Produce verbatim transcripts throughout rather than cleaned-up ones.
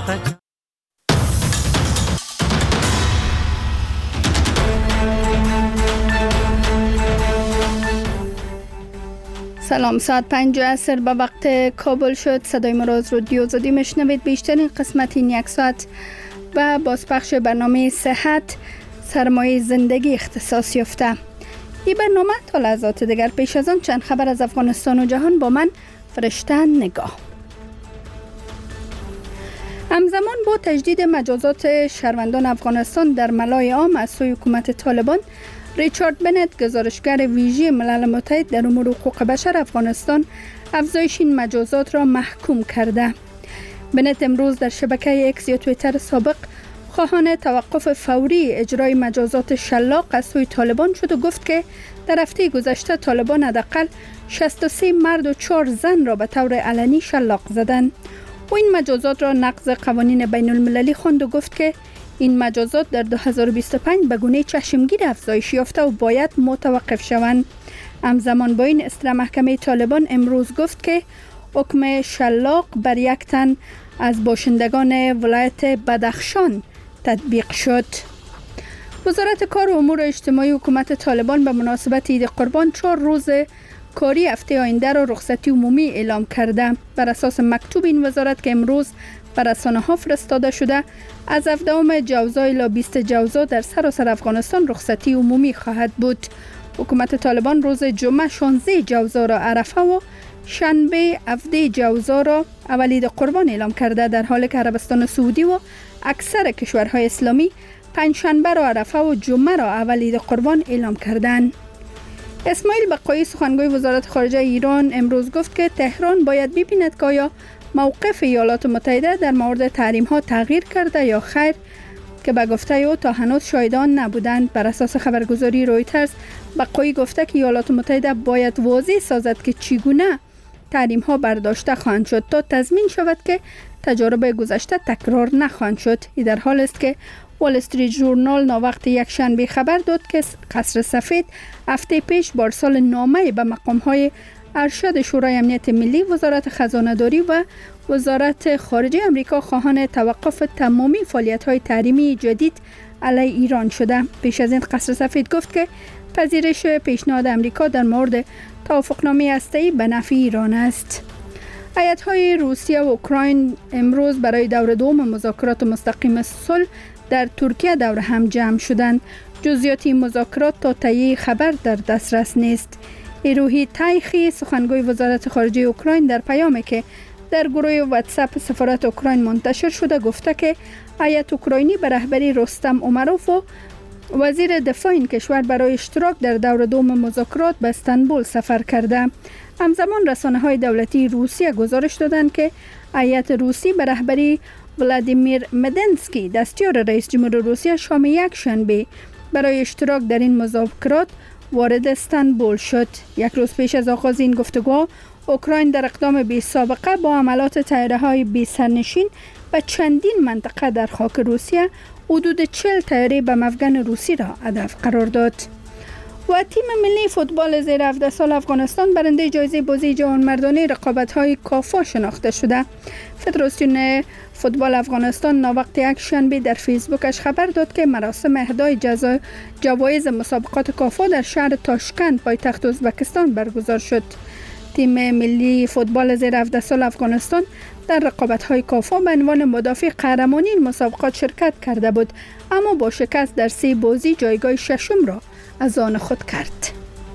سلام، ساعت پنج عصر به وقت کابل شد. صدای ما را از رادیو آزادی میشنوید. بیشترین قسمت این یک ساعت و بازپخش برنامه صحت سرمایه زندگی اختصاص یافته. این برنامه تا لحظات دیگر. پیش از آن چند خبر از افغانستان و جهان با من فرشته نگاه. همزمان با تجدید مجازات شهروندان افغانستان در ملای عام از سوی حکومت طالبان، ریچارد بنت، گزارشگر ویژه ملل متحد در امور حقوق بشر افغانستان، افزایش این مجازات را محکوم کرده. بنت امروز در شبکه اکس یا توییتر سابق خواهان توقف فوری اجرای مجازات شلاق از سوی طالبان شد و گفت که در هفته گذشته طالبان حداقل شصت و سه مرد و چهار زن را به طور علنی شلاق زدند. او این مجازات را نقض قوانین بین المللی خواند و گفت که این مجازات در دو هزار و بیست و پنج به گونه چشمگیر افزایش یافته و باید متوقف شوند. همزمان با این اصدر محکمه طالبان امروز گفت که حکم شلاق بر یک تن از باشندگان ولایت بدخشان تطبیق شد. وزارت کار و امور اجتماعی حکومت طالبان به مناسبت عید قربان چهار روز کاری هفته آینده را رخصتی عمومی اعلام کرده. بر اساس مکتوب این وزارت که امروز بر رسانه‌ها فرستاده شده، از هفدهم جوزا الی بیستم جوزا در سراسر افغانستان رخصتی عمومی خواهد بود. حکومت طالبان روز جمعه شانزده جوزا را عرفه و شنبه هفدهم جوزا را اول عید قربان اعلام کرده، در حالی که عربستان سعودی و اکثر کشورهای اسلامی پنجشنبه را عرفه و جمعه را اول عید قربان اعلام کردند. اسماعیل بقایی، سخنگوی وزارت خارجه ایران، امروز گفت که تهران باید ببیند که آیا موقف ایالات متحده در مورد تحریم ها تغییر کرده یا خیر، که به گفته او تا هنوز شاهدان نبودند. بر اساس خبرگزاری رویترز، بقایی گفته که ایالات متحده باید واضح سازد که چگونه تحریم ها برداشته خواهند شد تا تضمین شود که تجارب گذشته تکرار نخواهند شد. این در حال است که وال استریت ژورنال ناوقت یک شنبه خبر داد که قصر سفید هفته پیش با ارسال نامه به مقام های ارشد شورای امنیت ملی، وزارت خزانه داری و وزارت خارجه امریکا خواهان توقف تمامی فعالیت‌های تحریمی جدید علیه ایران شده. پیش از این قصر سفید گفت که پذیرش پیشنهاد امریکا در مورد توافقنامه هسته‌ای به نفع ایران است. هیئت‌های روسیه و اوکراین امروز برای دور دوم مذاکرات مستقیم صلح در ترکیه دور هم جمع شدند. جزئیات این مذاکرات تا تهیه خبر در دسترس نیست. ایروهی تایخی، سخنگوی وزارت خارجه اوکراین، در پیامی که در گروه واتساپ سفارت اوکراین منتشر شده گفته که هیئت اوکراینی به رهبری رستم امروف و وزیر دفاع این کشور برای اشتراک در دور دوم مذاکرات به استانبول سفر کرده. همزمان رسانه‌های دولتی روسیه گزارش دادند که هیئت روسی به رهبری ولادیمیر مدنسکی، دستیار رئیس جمهور روسیه، شام یک شنبه برای اشتراک در این مذاکرات وارد استانبول شد. یک روز پیش از آغاز این گفتگوها، اوکراین در اقدام بی سابقه با حملات طیاره‌های بی سرنشین به چندین منطقه در خاک روسیه حدود چهل طیاره به مفگن روسی را هدف قرار داد. و تیم ملی فوتبال زیر هفده سال افغانستان برنده جایزه بازی جوانمردانه رقابت‌های کافا شناخته شده. فدراسیون فوتبال افغانستان ناوقت یک شنبه در فیسبوکش خبر داد که مراسم اهدای جوایز مسابقات کافا در شهر تاشکند پایتخت ازبکستان برگزار شد. تیم ملی فوتبال زیر هفده سال افغانستان در رقابت‌های کافا به عنوان مدافع قهرمانی این مسابقات شرکت کرده بود، اما با شکست در سه بازی جایگاه ششم را از آن خود کرد.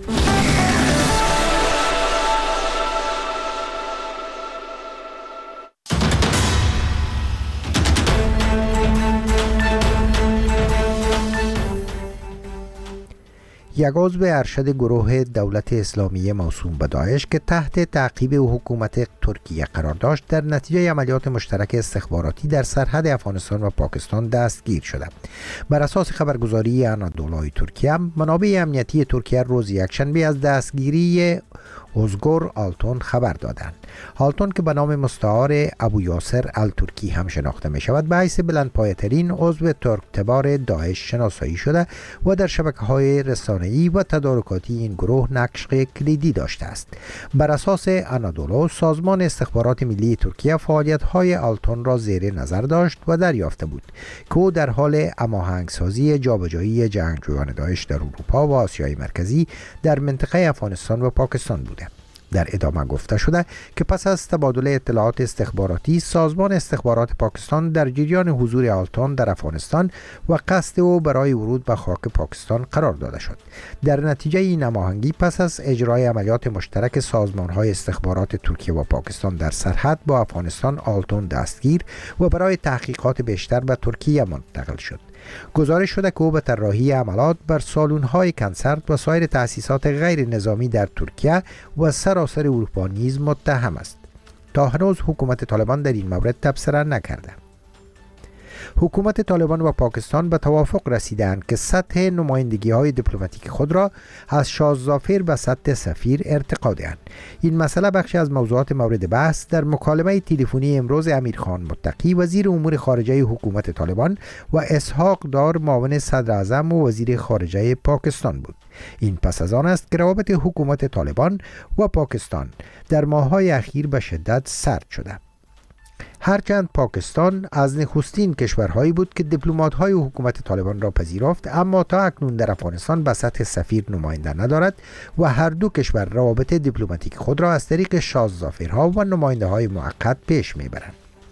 یک عضو ارشد گروه دولت اسلامی موسوم به داعش که تحت تعقیب حکومت ترکیه قرار داشت، در نتیجه عملیات مشترک استخباراتی در سرحد افغانستان و پاکستان دستگیر شده. بر اساس خبرگزاری آنادولوی ترکیه، منابع امنیتی ترکیه روز یکشنبه از دستگیری اوزگور آلتون خبر دادند. آلتون که به نام مستعار ابو یاسر الترکی هم شناخته می شود، به حیث بلندپایه‌ترین عضو ترکتبار داعش شناسایی شده و در شبکه‌های رسانه‌ای و تدارکاتی این گروه نقش کلیدی داشته است. بر اساس آنادولو، سازمان استخبارات ملی ترکیه فعالیت‌های آلتون را زیر نظر داشت و دریافته بود که او در حال هماهنگسازی جابجایی جنگجویان داعش در اروپا و آسیای مرکزی در منطقه افغانستان و پاکستان بوده. در ادامه گفته شده که پس از تبادل اطلاعات استخباراتی، سازمان استخبارات پاکستان در جریان حضور آلتون در افغانستان و قصد او برای ورود به خاک پاکستان قرار داده شد. در نتیجه این هماهنگی، پس از اجرای عملیات مشترک سازمان‌های استخبارات ترکیه و پاکستان در سرحد با افغانستان، آلتون دستگیر و برای تحقیقات بیشتر به ترکیه منتقل شد. گزارش شده که او به طراحی حملات بر سالن‌های کنسرت و سایر تأسیسات غیر نظامی در ترکیه و سراسر اروپا نیز متهم است. تا هنوز حکومت طالبان در این مورد تبصره نکرده. حکومت طالبان و پاکستان به توافق رسیدند که سطح نمایندگی‌های دیپلماتیک خود را از شاه ظافر به سطح سفیر ارتقا دهند. این مسئله بخشی از موضوعات مورد بحث در مکالمه تلفنی امروز امیرخان متقی وزیر امور خارجه حکومت طالبان و اسحاق دار معاون صدر اعظم و وزیر خارجه پاکستان بود. این پس از آن است که روابط حکومت طالبان و پاکستان در ماه‌های اخیر به شدت سرد شده. هرچند پاکستان از نخستین کشورهایی بود که دیپلمات‌های حکومت طالبان را پذیرفت، اما تا اکنون در افغانستان به سطح سفیر نماینده ندارد و هر دو کشور روابط دیپلماتیک خود را از طریق شاه ظافرها و نماینده‌های موقت پیش میبرند.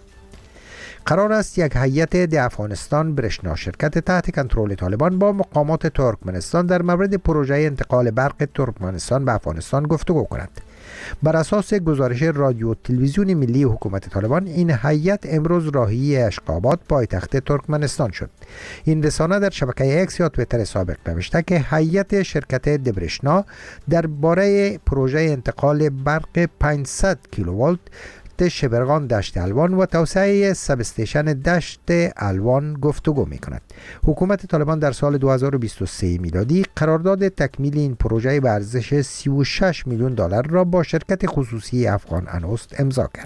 قرار است یک هیئت در افغانستان برشنا شرکت تحت کنترل طالبان با مقامات ترکمنستان در مورد پروژه انتقال برق ترکمنستان به افغانستان گفتگو کند. بر اساس گزارش رادیو و تلویزیون ملی حکومت طالبان، این هیئت امروز راهی اشقاباد پایتخت ترکمنستان شد. این رسانه در شبکه اکس یا توییتر سابق نوشته که هیئت شرکت دبرشنا درباره پروژه انتقال برق پانصد کیلوولت شبرغان دشت الوان و توسعه سب استیشن دشت الوان گفتگو می کند. حکومت طالبان در سال دو هزار و بیست و سه میلادی قرارداد تکمیل این پروژه به ارزش سی و شش میلیون دلار را با شرکت خصوصی افغان انوست امضا کرد.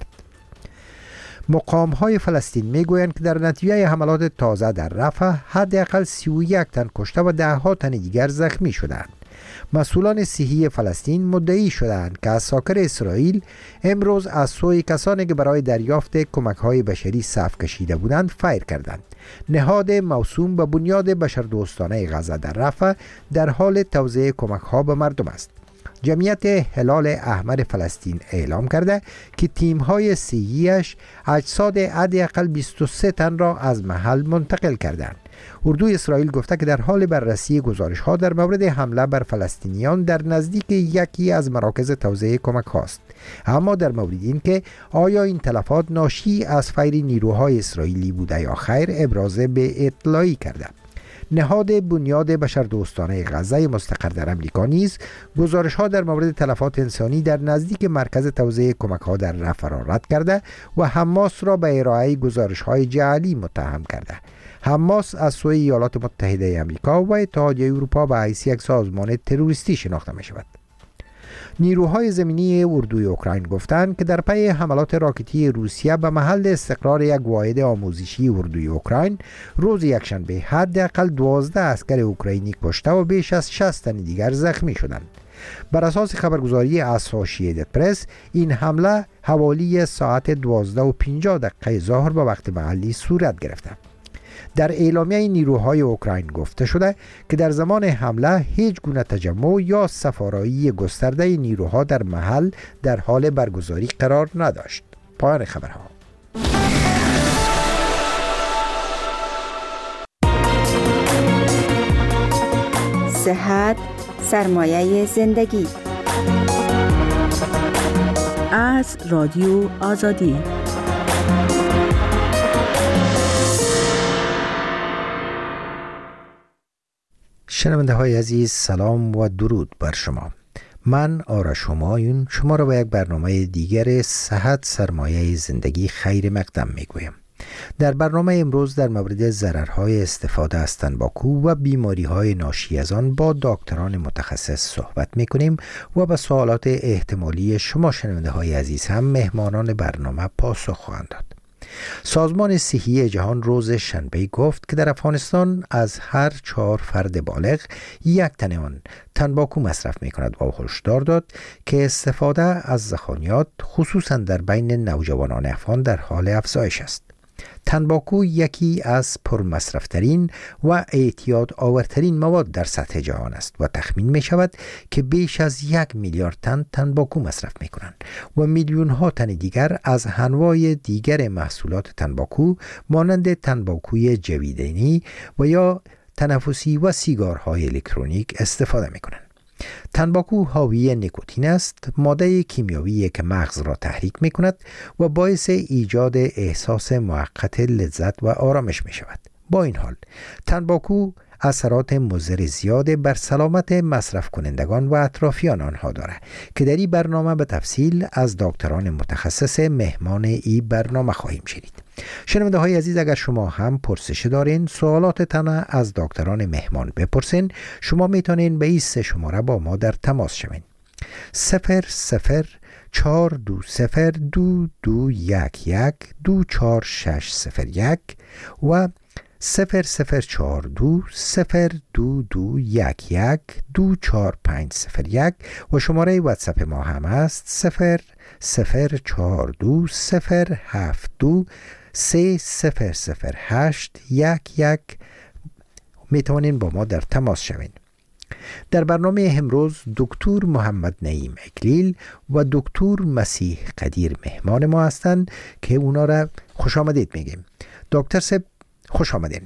مقام های فلسطین می گویند که در نتیجه حملات تازه در رفح حداقل سی و یک تن کشته و ده ها تن دیگر زخمی شدند. مسئولان صحی فلسطین مدعی شدند که عساکر اسرائیل امروز از سوی کسانی که برای دریافت کمک‌های بشری صف کشیده بودند فیر کردند. نهاد موسوم به بنیاد بشردوستانه غزه در رفح در حال توزیع کمک‌ها به مردم است. جمعیت هلال احمر فلسطین اعلام کرده که تیم‌های صحی‌اش اجساد حداقل بیست و سه تن را از محل منتقل کردند. اردوی اسرائیل گفته که در حال بررسی گزارش‌ها در مورد حمله بر فلسطینیان در نزدیک یکی از مراکز توزیع کمک هاست، اما در مورد این که آیا این تلفات ناشی از فیر نیروهای اسرائیلی بوده یا خیر ابراز به اطلاعی کرده. نهاد بنیاد بشردوستانه غزه مستقر در امریکا نیز گزارش‌ها در مورد تلفات انسانی در نزدیک مرکز توزیع کمک‌ها در رفح را رد کرده و حماس را به ارائه گزارش‌های جعلی متهم کرده. حماس از سوی ایالات متحده آمریکا و اتحادیه اروپا به حیث یک سازمان تروریستی شناخته می شود. نیروهای زمینی اردوی اوکراین گفتند که در پی حملات راکتی روسیه به محل استقرار یک واحد آموزشی اردوی اوکراین روز یکشنبه حداقل دوازده عسکر اوکراینی کشته و بیش از شصت تن دیگر زخمی شدند. بر اساس خبرگزاری اسوسییتد پرس، این حمله حوالی ساعت دوازده و پنجاه دقیقه ظهر به وقت محلی صورت گرفته. در اعلامیه نیروهای اوکراین گفته شده که در زمان حمله هیچ گونه تجمع یا سفارایی گسترده نیروها در محل در حال برگزاری قرار نداشت. پایان خبرها. صحت سرمایه زندگی. از رادیو آزادی. شنونده های عزیز، سلام و درود بر شما. من آرش همایون شما را به یک برنامه دیگر صحت سرمایه زندگی خیر مقدم می گویم. در برنامه امروز در مورد ضررهای استفاده از تنباکو و بیماری‌های ناشی از آن با دکتران متخصص صحبت می‌کنیم و به سوالات احتمالی شما شنونده‌های عزیز هم مهمانان برنامه پاسخ خواهند داد. سازمان صحی جهان روز شنبه گفت که در افغانستان از هر چهار فرد بالغ یک تن آن تنباکو مصرف می کند و هشدار داد که استفاده از زخانیات خصوصا در بین نوجوانان افغان در حال افزایش است. تنباکو یکی از پرمصرفترین و اعتیاد آورترین مواد در سطح جهان است و تخمین می شود که بیش از یک میلیارد تن تنباکو مصرف می کنند و میلیون ها تن دیگر از انواع دیگر محصولات تنباکو مانند تنباکوی جویدنی و یا تنفسی و سیگارهای الکترونیک استفاده می کنند. تنباکو حاوی نیکوتین است، ماده کیمیایی که مغز را تحریک می کند و باعث ایجاد احساس موقت لذت و آرامش می شود. با این حال تنباکو اثرات مضر زیاد بر سلامت مصرف کنندگان و اطرافیان آنها دارد که در این برنامه به تفصیل از دکتران متخصص مهمان این برنامه خواهیم شنید. شنونده های عزیز، اگر شما هم پرسش دارین، سوالات تنه از دکتران مهمان بپرسین، شما میتونین به این سه شماره با ما در تماس شوین: صفر صفر چهار دو صفر دو دو یک یک دو چهار شش صفر یک و صفر صفر چهار دو صفر دو دو یک یک دو چهار پنج صفر یک و شماره واتساپ ما هم است صفر صفر چهار دو صفر هفت دو سه صفر صفر هشت یک یک. می توانین با ما در تماس شوین. در برنامه امروز دکتر محمد نعیم اکلیل و دکتر مسیح قدیر مهمان ما هستند که اونا را خوش آمدید میگیم. دکتر صاحب خوش آمدین.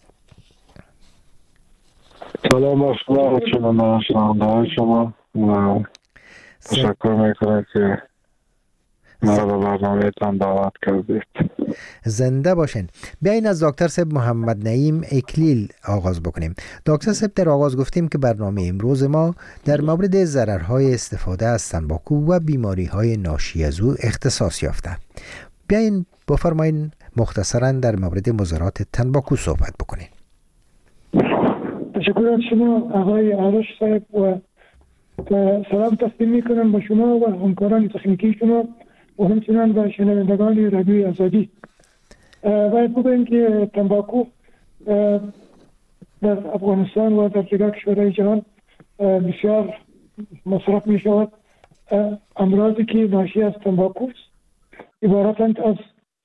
سلام بر شما، شما شما شما و تشکر میکنم که مرا به برنامه تان دعوت کردید. زنده باشین. بیاین از دکتر صاحب محمد نعیم اکلیل آغاز بکنیم. دکتر صاحب، در آغاز گفتیم که برنامه امروز ما در مورد ضررهای استفاده از تنباکو و بیماری‌های ناشی از او اختصاص یافته. بیاین بفرمایین مختصراً در مورد مضرات تنباکو صحبت بکنین. تشکر از شما آقای آرش صاحب و سلام تقدیم میکنم به شما و همکاران تکنیکی شما و همچنان به شنوندگان رادیوی آزادی. باید بگویم که تنباکو در افغانستان و در دیگر کشورهای جهان بسیار مصرف می شود. امراضی که ناشی از تنباکو عبارتند از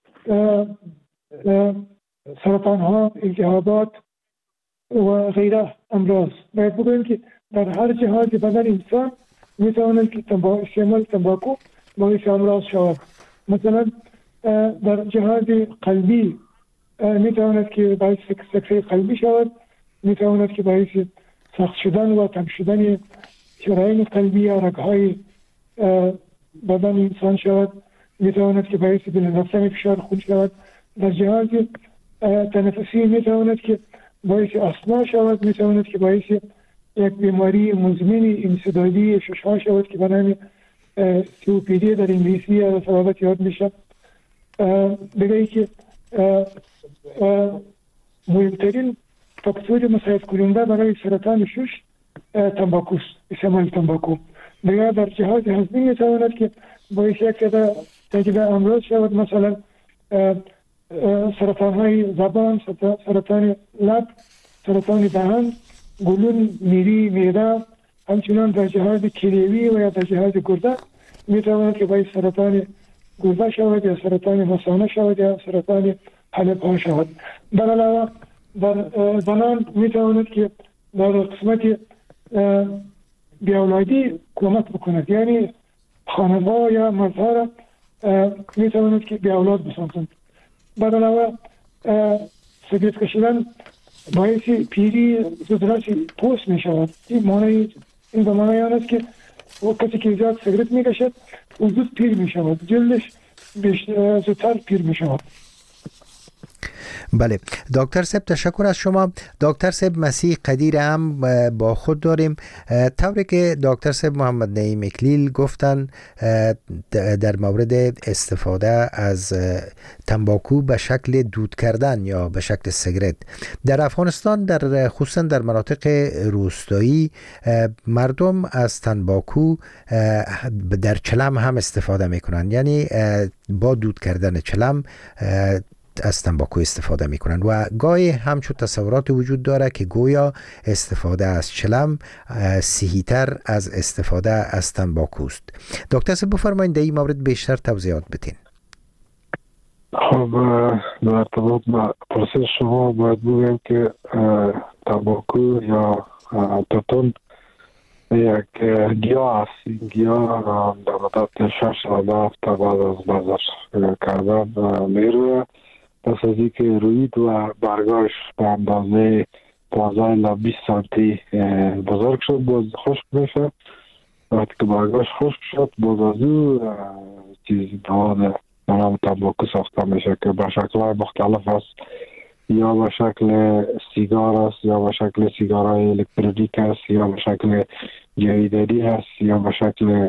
سرطان ها، التهابات و غیره امراض. باید بگویم که در هر جهاز بدن انسان می تواند که استعمال تنباکو باعث امراض شود. مثلا در جهاز قلبی می تواند که باعث سکته قلبی شود، می تواند که باعث سخت شدن و تنگ شدن شرايين قلبی یا رگهای بدن انسان شود، می تواند که باعث بلند رفتن فشار خون شود. در جهاز تنفسی می تواند که باعث آسما شود، می تواند که باعث یک بیماری مزمن انسدادی ششها شود که به نام سی او پی دی در انگلیسی یا سبابت یاد میشه. دیگه ای که مهمترین فاکتور مساعد کننده برای سرطان شش تنباکوست، استعمال تنباکو. دیگه در جهاز هضمی می تواند که باعث یک تجربه امراض شود، مثلا سرطان های زبان، سرطان لب، سرطان دهان، گلون، میری، معده. همچنان در جهاز کلیوی و یا در جهاز گرده می تواند که باعث سرطان گرده شود یا سرطان مثانه شود یا سرطان حلق ها شود. در علاوه در زنان می تواند که در قسمت بیاولادی کمک بکند، یعنی خانم‌ها یا مردها را می تواند که بیاولاد بسازند. در علاوه سیگارت کشیدن باعث پیری زودرس پوست می شود. این معنی این به معنی آن است که کسی که زیاد سیگارت می کشد او زود پیر می شود، جلدش زودتر پیر می شود. بله دکتر صاحب تشکر از شما. دکتر صاحب مسیح قدیر هم با خود داریم. طوری که دکتر صاحب محمد نعیم اکلیل گفتن در مورد استفاده از تنباکو به شکل دود کردن یا به شکل سیگرت در افغانستان، در خصوصا در مناطق روستایی، مردم از تنباکو در چلم هم استفاده میکنن، یعنی با دود کردن چلم از تنباکو استفاده میکنن و گاهی همچون تصورات وجود داره که گویا استفاده از چلم صحیح‌تر از استفاده از تنباکو است. دکتر صاحب بفرمایید در این مورد بیشتر توضیحات بدین. خب در ارتباط با پرسش شما باید بگم که تنباکو یا توتون یک گیاه است. این گیاه در مدت شش تا هفته بعد از بذر کردن میروه. پس از اینکه روید و برگاش به اندازه پانزده الی بیست سانتی بزرگ شد باز خشک میشه. وقتی که برگاش خشک شد باز از او چیزی مواد نام تنباکو ساخته میشه که به شکل‌های مختلف است، یا به شکل سیگار است، یا به شکل سیگارهای الکترونیک است، یا به شکل جویدری است، یا به شکل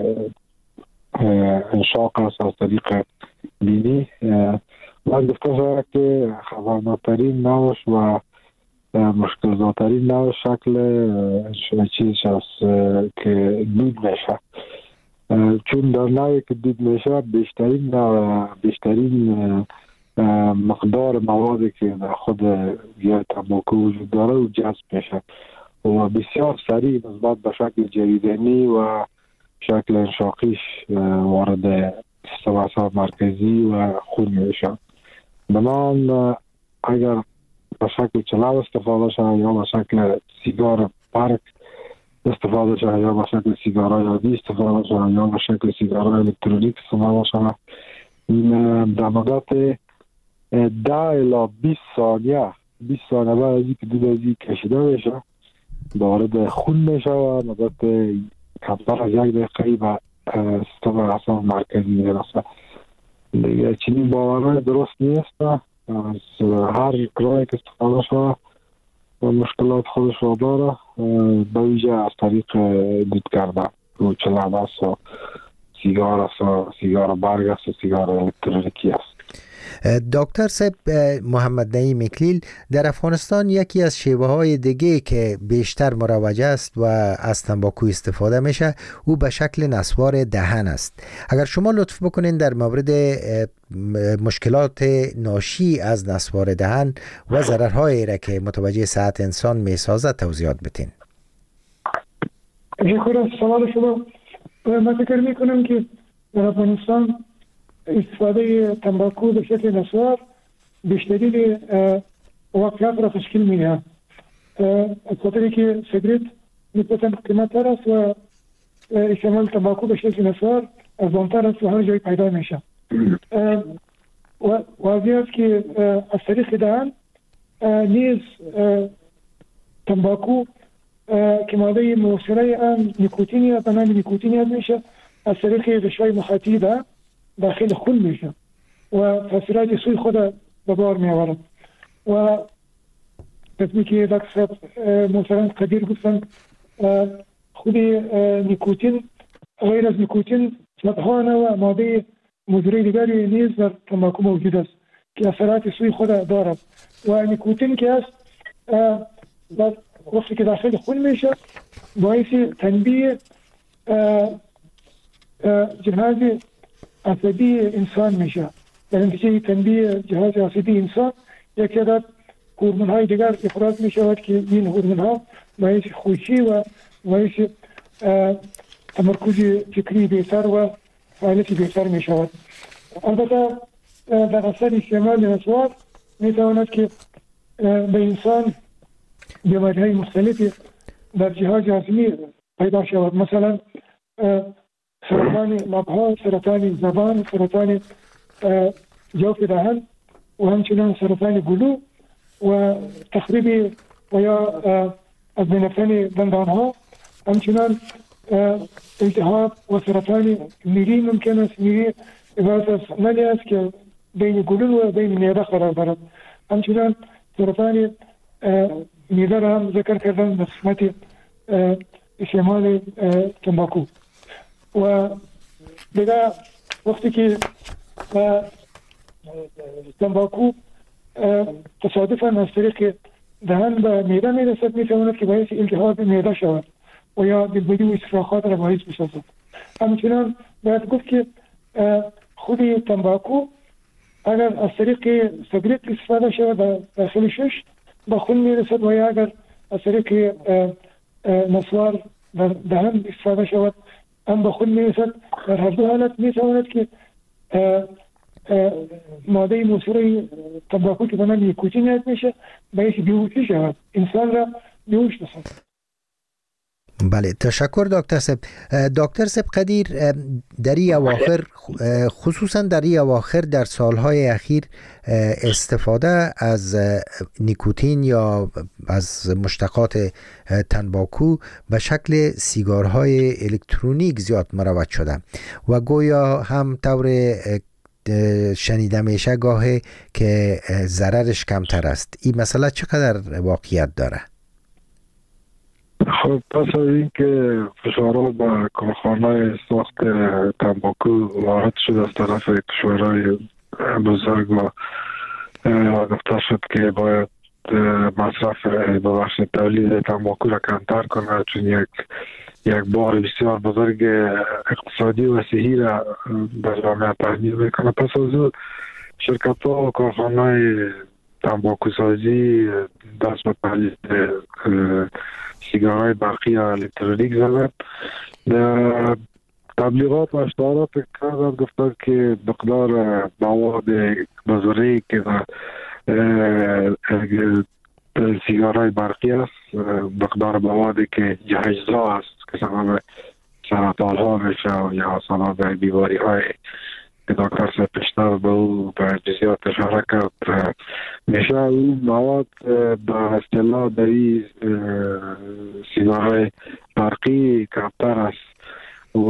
انشاق است از طریق بینی. باید گفته شود که خطرناکترین نوش و مشکل زاترین نوش شکل چیز است که دود میشه، چون در نوعی که دود میشه بیشترین بیشترین مقدار موادی که در خود گیاه تنباکو وجود داره و جذب میشه و بسیار سریع نسبت به شکل جویدنی و شکل انشاقیش وارد سیستم اعصاب مرکزی و خون میشه. بنابراین اگر به شکل چلم استفاده شد یا به شکل سیگار برگ استفاده شد یا به شکل سیگارهای عادی استفاده شد یا به شکل سیگارهای الکترونیک استفاده شد، این در مدت ده الی بیست ثانیه بیست ثانیه بعد از اینکه دود از این کشیده میشه وارد خون میشه و مدت کمتر از یک دقیقه به سیستم اعصاب مرکزی میرسه. دیگه چنین باورهای درست نیست. از هر راهی که استفاده شده و مشکلات خودش را داره، به ویژه از طریق دود کردن رو چلم است و سیگار است و سیگار برگ است و سیگار الکترونیکی است. دکتر صاحب محمد نعیم اکلیل، در افغانستان یکی از شیوه های دیگه که بیشتر مروج است و از تنباکو استفاده میشه او به شکل نسوار دهن است. اگر شما لطف بکنین در مورد مشکلات ناشی از نسوار دهن و ضررهایی را که متوجه صحت انسان میسازه توضیحات بدین. شکر از سوال شما. من فکر میکنم که در افغانستان استفاده تنباکو به شکل نسوار بیشتری واقعیت را تشکیل میده، از خاطری که سیگرت نسبتاً قیمت‌تر است و استعمال تنباکو به شکل نسوار ارزان‌تر است و هر جای پیدا میشه. واضح است که از طریق دهن نیز تنباکو که ماده موثره آن نیکوتینی است، نام نیکوتینی است میشه، از طریق غشای مخاطی ده داخل خون میشه و تاثیرات سوی خود به بار می آورد. و قسمی که دکتر محترم قدیر گفتن خود نیکوتین غیر از نیکوتین صدها نوع ماده مضر دیگری نیز در تنباکو موجود است که اثرات سوی خود دارد. و نیکوتین که است در وقتی که داخل خون میشه باعث تنبیه جهاز عصبی انسان میشه. در نتیجه تنبیه جهاز عصبی انسان یک تعداد هورمون های دیگر افراز میشود که این هورمون ها باعث خوشی و باعث تمرکز فکری بهتر و فعالیت بهتر میشود. البته در اثر استعمال نسوار میتواند که به انسان بیماری های مختلفی در جهاز عصبی پیدا شود، مثلا سرطان لبها، سرطان زبان، سرطان جوف دهن و همچنان سرطان گلو و تخریب و یا از بین رفتن دندان ها، همچنان التهاب و سرطان میری ممکن است. میری عبارت از نلی است که بین گلو و بین معده قرار دارد همچنان سرطان معده را هم ذکر کردن به قسمت استعمال تنباکو. و دیگه وقتی که تنباکو تصادفاً از طریق دهن به معده میرسد میتواند که باعث التهاب معده شود و یا دلبری و استفراغات را باعث بسازد. همچنان باید گفت که خود تنباکو اگر از طریق سیگارت استفاده شود در داخل شش به خون میرسد و یا اگر از طریق نسوار در دهن استفاده شود هم به خون میرسد. در هر دو حالت میتواند که ماده موثر تنباکو که به نام نیکوتین یاد میشه باعث بیهوشی شود، انسان را بیهوش بسازد. بله، تشکر دکتر صاحب. دکتر صاحب قدیر، در این اواخر خصوصا در این اواخر در سالهای اخیر استفاده از نیکوتین یا از مشتقات تنباکو به شکل سیگارهای الکترونیک زیاد مروج شده و گویا هم طور شنیده میشه گاهی که ضررش کمتر است. این مسئله چقدر واقعیت داره؟ خب پس از اینکه فشارات به کارخانه ساخت تنباکو وارد شد از طرف کشورهای بزرگ و گفته شد که باید مصرف ببخش تولید تنباکو را کمتر کنه چون یک یک بار بسیار بزرگ اقتصادی و صحی را به جامعه تحمیل میکنه. پس از او شرکت ها و کارخانه تنباکو سازی دست به تولید سیگارهای برقی یا الکترونیک زدن. تبلیغات و اشتهارات کردن، گفتن که مقدار مواد بزرگی که سیگارهای برقی است، مقدار موادی که جهیزا است که سبب سرطان ها میشه یا سبب بیماری های که دکتر صاحب پیشتر به او به جزئیات اشاره کرد میشه. او مواد به اصطلاح در این سیگارهای برقی کمتر است و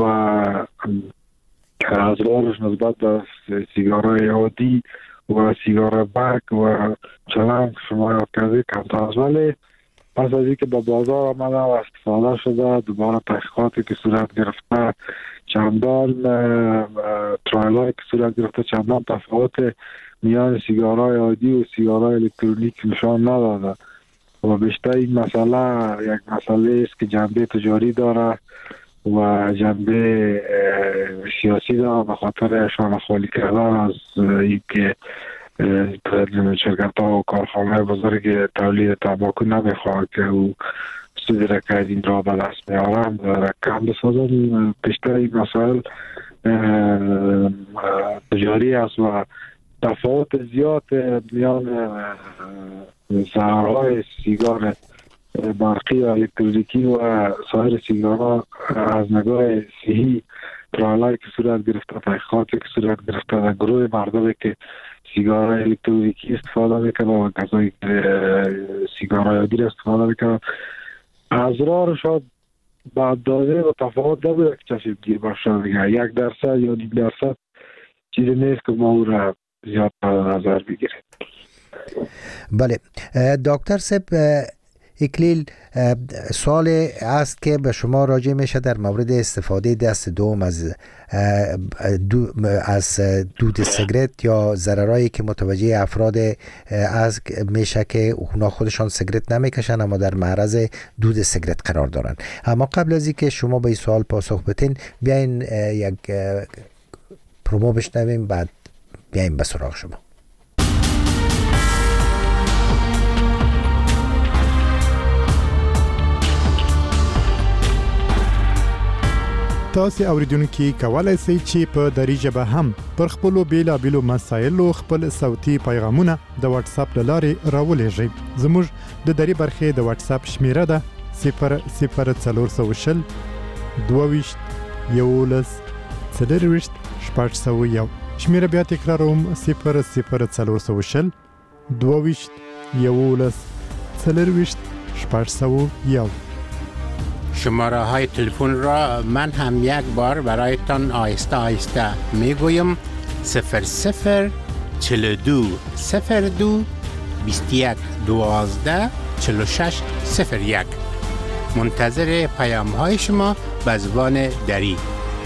اضرارش نسبت به سیگارهای عادی و سیگار برگ و چلنگ شما یاد کردید کمتر است. ولی پس از اینکه به بازار آمده و استفاده شده، دوباره تحقیقاتی که صورت گرفته، چندان ترایل هایی که صورت گرفته، چندان تفاوت میان سیگارهای عادی و سیگارهای الکترونیک نشان نداده و بیشتر این مسئله یک مسئله است که جنبه تجاری داره و جنبه سیاسی داره به خاطر شانه خالی کردن از اینکه شرکت ها و کارخانه بزرگ تولید تنباکو نمیخواد که او سود رکردین را به دست میارند و کم بسازن. بیشتر این مسائل تجاری است و تفاوت زیاد میان ضررهای سیگار برقی و الکترونیکی و سایر سیگارها از نگاه صحی ترایلایی که صورت گرفته، تحقیقاتی که صورت گرفته در گروه مردمی که سیگارهای الکترونیکی استفاده میکنه و کسایی که سیگارهای عادی استفاده میکنه، اضرار شاید به اندازه و تفاوت نبوده که چشمگیر باشه دیگه. یک درصد یا نیم درصد چیزی نیست که ما او را زیاد نظر بگیریم. بله دکتر صاحب، اکلیل سوال است که به شما راجع میشه در مورد استفاده دست دوم از دو از دود سیگرت یا ضررایی که متوجه افراد از میشه که اونا خودشان سیگرت نمیکشن اما در معرض دود سیگرت قرار دارن. اما قبل از اینکه شما به این سوال پاسخ بدین، بیاین یک پرومو بشنویم بعد بیاین به سراغ شما. تاسو اوریدونکو کولای شئ چې په دری ژبه هم پر خپل بیلابیلو مسایلو خپل صوتي پیغامونه د واتس اپ لارې راولېږئ. زموږ د دری برخې د واتس اپ شمیره ده صفر صفر څلور سوه شل دوه ویشت یولس څلرویشت شپږ سوه یو. شمیره بیا تکراروم صفر صفر څلور سوه شل دوه ویشت یولس څلرویشت شپږ سوه یو. شماره های تلفن را من هم یک بار برایتان آهسته آهسته می گویم: صفر صفر چهل و دو صفر دو بیست و یک دوازده چهل و شش صفر یک. منتظر پیام های شما به زبان دری.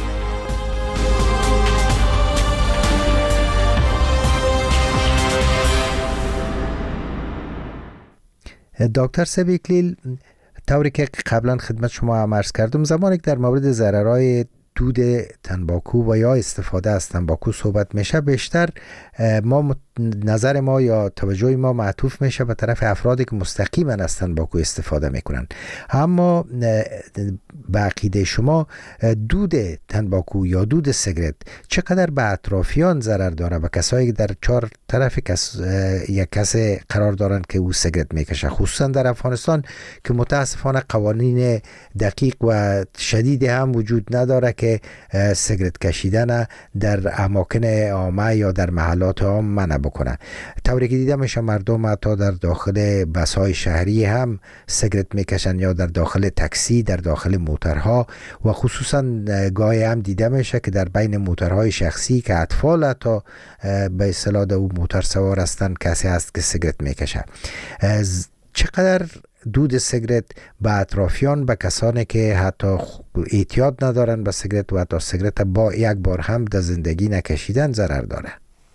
دکتر صاحب اکلیل، طوری که قبلا خدمت شما هم عرض کردم، زمانی که در مورد ضررهای دود تنباکو و یا استفاده از تنباکو صحبت میشه، بیشتر ما نظر ما یا توجه ما معطوف میشه به طرف افرادی که مستقیما از تنباکو استفاده میکنن. اما به عقیده شما دود تنباکو یا دود سیگرت چقدر به اطرافیان ضرر داره، به کسایی که در چهار طرف کس یک کس قرار دارند که او سیگرت میکشه، خصوصا در افغانستان که متاسفانه قوانین دقیق و شدید هم وجود نداره که سیگرت کشیدن در اماکن عامه یا در محلات عام منع بکنه. طوری که دیده میشه مردم حتی در داخل بس‌های شهری هم سیگرت میکشن یا در داخل تاکسی، در داخل موترها، و خصوصا گاهی هم دیده میشه که در بین موترهای شخصی که اطفال حتی به اصطلاح در او موتر سوار هستند کسی هست که سیگرت میکشه. چقدر دود سیگرت به اطرافیان، به کسانی که حتی اعتیاد ندارن به سیگرت و حتی سیگرت با یک بار هم در زندگی نکشیدن ضرر داره؟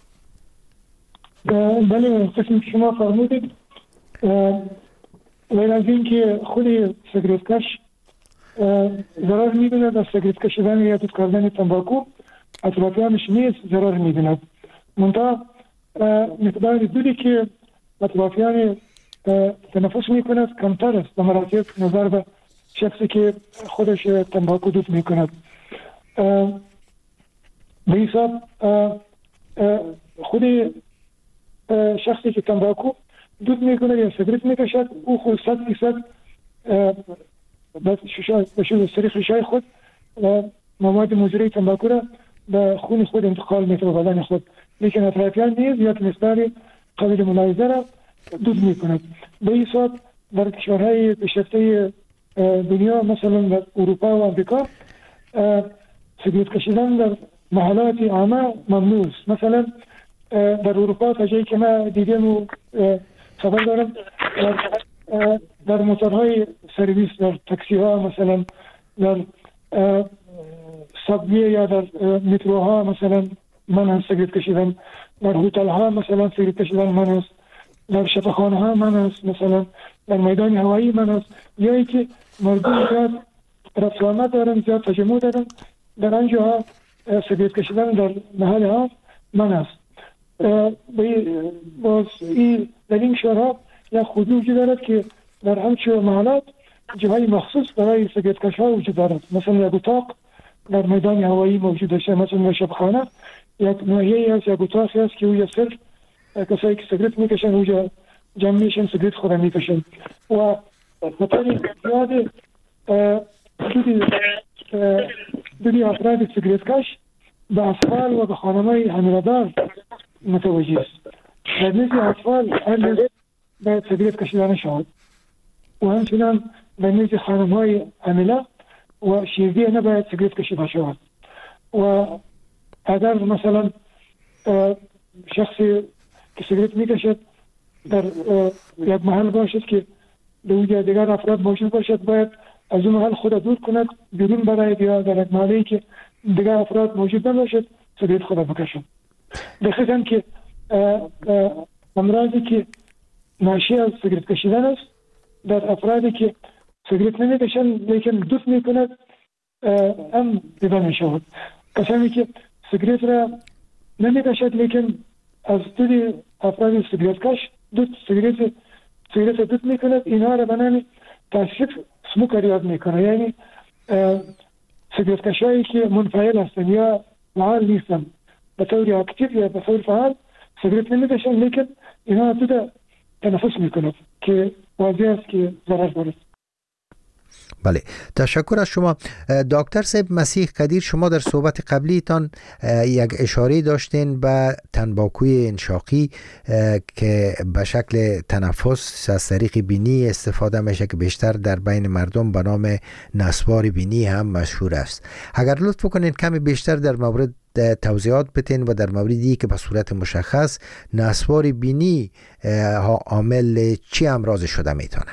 بله، قسمی که شما فرمودید، غیر از این که خود سیگرت کش ضرر می‌بیند از سیگرت کشیدن یا دود کردن تنباکو، اطرافیانش نیز ضرر می‌بیند. منتها مقدار دودی که اطرافیان تنفس میکند کمتر است به مراتب نظر به شخصی که خودش تنباکو دود میکند. به حساب خود شخصی که تنباکو دود میکند یا سیگرت میکشد، او خود صد فیصد به سری خیشای خود مواد مضر تنباکو را به خون خود انتقال میده، به بدن خود. لیکن اطرافیان نیز یک مقدار قابل ملاحظه را دود میکند. به این صورت در کشورهای پیشرفته دنیا مثلا در اروپا و امریکا سیگرت کشیدن در محلات عامه ممنوع است. مثلا در اروپا تا جایی که من دیدم و خبر دارم، در موتورهای سرویس، در تاکسی ها مثلا، در سابوی یا در متروها مثلا من هم سیگرت کشیدن، در هتل ها مثلا سیگرت کشیدن من است، در شفاخانه ها من است، مثلا در میدان هوایی من است، جایی که مردم زیاد رفت دارن، زیاد تجمع دارن، در آنجا ها سیگرت کشیدن در محل ها من است. باز این در این شهرها یک خودی وجود دارد که در همچه محلات جاهای مخصوص برای سیگرت کش ها وجود دارد. مثلا یک اتاق در میدان هوایی موجود است، مثلا در شفاخانه یک ناحیه‌ای است، یک اتاقی است که او صرف کسایی که سیگرت میکشن اونجا جمع میشن، سیگرت خودم میکشن. و بطور زیاد دوی افراد سیگرت کش به اطفال و به خانم‌های حامله‌دار متوجه است. در نزد اطفال هر به سیگرت کشیدن شود و همچنان به نزد خانم‌های حامله و شیردی نباید سیگرت کشیده شود. و اگر مثلا شخصی که سیگرت میکشد در یک محل باشد که دوجه دیگر افراد موجود باشد، باید از اون محل خود دور کند، بیرون برای یا در یک محلی که دیگر افراد موجود نباشد سیگرت خود بکشد. بخیزن که امراضی که ناشی از سیگرت کشیدن است در افرادی که سیگرت نمیکشن لیکن دود میکند هم دیده میشود. کسانی که سیگرت را نمیکشد لیکن از دود افراد سیگرت کش دود سیگرت سیگرت دود میکند، اینها را به نام پاسیو اسموکر یاد میکنه، یعنی سیگرت کشایی که منفعل هستند یا فعال نیستند، به طور اکتیو یا به طور فعال سیگرت نمیکشن لیکن اینها دود تنفس میکند که واضح است که ضرر دارد. بله، تشکر از شما دکتر صاحب مسیح قدیر. شما در صحبت قبلیتان یک اشاره داشتین به تنباکوی انشاقی که به شکل تنفس از طریق بینی استفاده میشه که بیشتر در بین مردم به نام نسوار بینی هم مشهور است. اگر لطف کنین کمی بیشتر در مورد توضیحات بتین و در موردی که به صورت مشخص نسوار بینی ها عامل چی امراض شده میتونه؟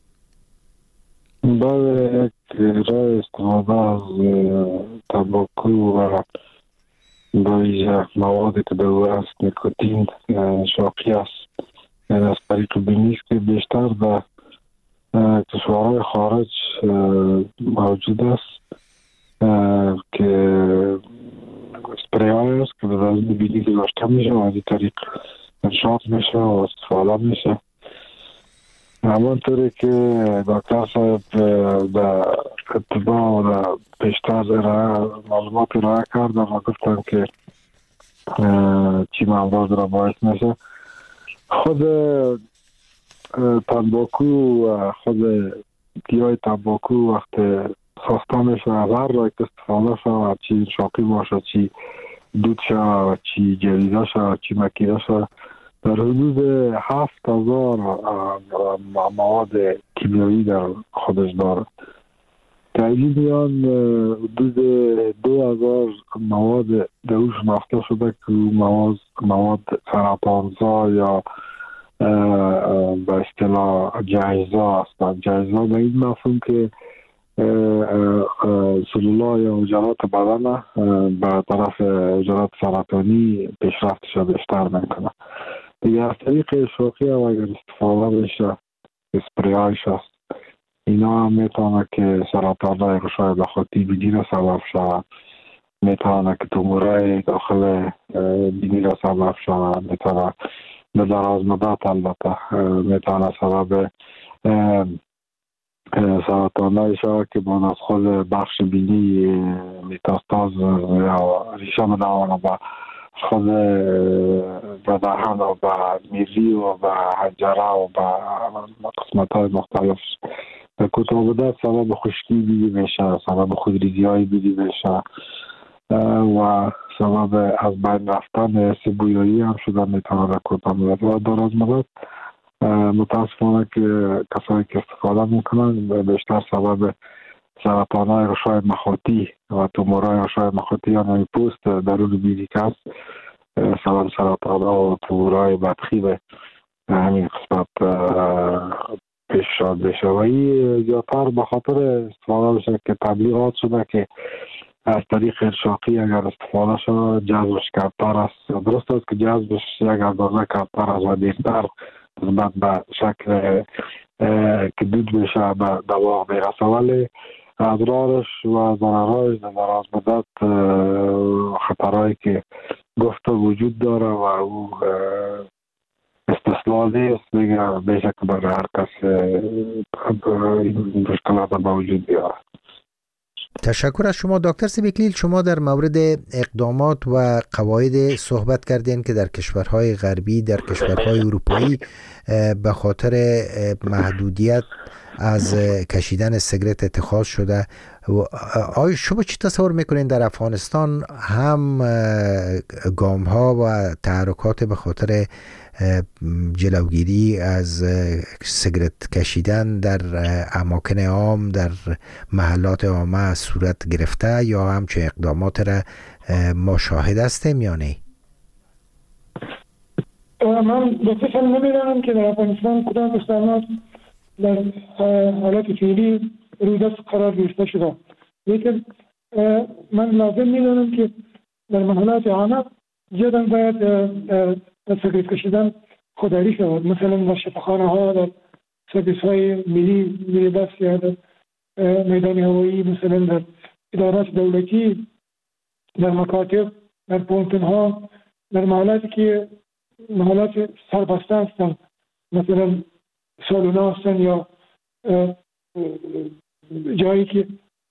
بله، یک راه استفاده از تنباکو و با موادی که در است نیکوتین شاقی است، یعنی از طریق بینی است که بیشتر در کشورهای خارج موجود است که اسپری های است که به وزن بینی گذاشته میشه و از این طریق انشاط میشه و استفاده میشه. همانطوری که دکتر صاحب در اتباع و پیشتر معلومات ارائه کردن و گفتن که چی امراض را باعث میشه، خود تنباکو و خود گیاه تنباکو وقتی ساخته میشه از هر راه که استفاده شد، چی شاقی باشه، چی دود شد، چی جریده شد، چی مکیده شد، در حدود هفت هزار مواد کیمیایی در خودش داره. که این میان حدود دو هزار مواد در او شناخته شده که مواد مواد سرطانزا یا به اصطلاح جایزا هستند. جایزا به این مفهوم که سلولای یا حجرات بدن به طرف حجرات سرطانی پیشرفتش بیشتر میکنه. دیگه از طریق شوخی هم اگر استفاده بشه، اسپری هایش هست، اینا هم میتونه که سرطانهای غشای داخلی بینی را سبب شود، میتونه که تومورای داخل بینی را سبب شود، میتونه به دراز مدت البته میتونه سبب سرطانهای شود که بعد از خود بخش بینی میتاستاز یا ریشه بدونه به خود به دهن و به میری و به حنجره و به قسمت های مختلف به کوتاه مدت سبب خشکی بیدی میشه، سبب خودریزی های بیدی میشه و سبب از بین رفتن سیبویایی هم شده میتونه در کوتاه مدت و دراز مدت. متاسفانه که کسایی که استفاده میکنن بیشتر سبب سرطانهای غشای مخاطی و تومورهای غشای مخاطی یا نوی پوست درون بینی که هست سبب سرطانها و تومورهای بدخی به همین قسمت پیش شد بشه و این زیادتر به خاطر استفاده بشه که تبلیغات شده که از طریق ارشاقی اگر استفاده شده جذبش کمتر است. درست است که جذبش یک اندازه کمتر است و دیرتر نسبت به شکل که دود بشه به دواغ میرسه، ولی اضرارش و ضررهایش در دراز مدت خطرهایی که گفته وجود داره و او استثناء نیست، دیگه بیشه که برای هر کس این مشکلات با وجود بیاره. تشکر از شما دکتر سیبیکلیل. شما در مورد اقدامات و قواعد صحبت کردین که در کشورهای غربی، در کشورهای اروپایی به خاطر محدودیت از کشیدن سیگرت اتخاذ شده. آیا شما چی تصور میکنین در افغانستان هم گام ها و تحرکات به خاطر جلوگیری از سیگرت کشیدن در اماکن عام، در محلات عامه صورت گرفته یا همچه اقدامات را ما شاهد هستیم یا نه؟ من بسیار نمیدانم که در افغانستان کدام اقدامات در حالت فعلی روی دست قرار گرفته شده، لیکن من لازم میدانم که در محلات عامه جدا باید در سیگرت کشیدن خودداری شود. مثلا در شفاخانه ها، در سرویس های ملی ملی بس یا در میدان هوایی، مثلا در ادارات دولتی، در مکاتب، در پونتن ها، در محلاتی که محلات سربسته هستند، مثلا سالونا هستند یا جایی که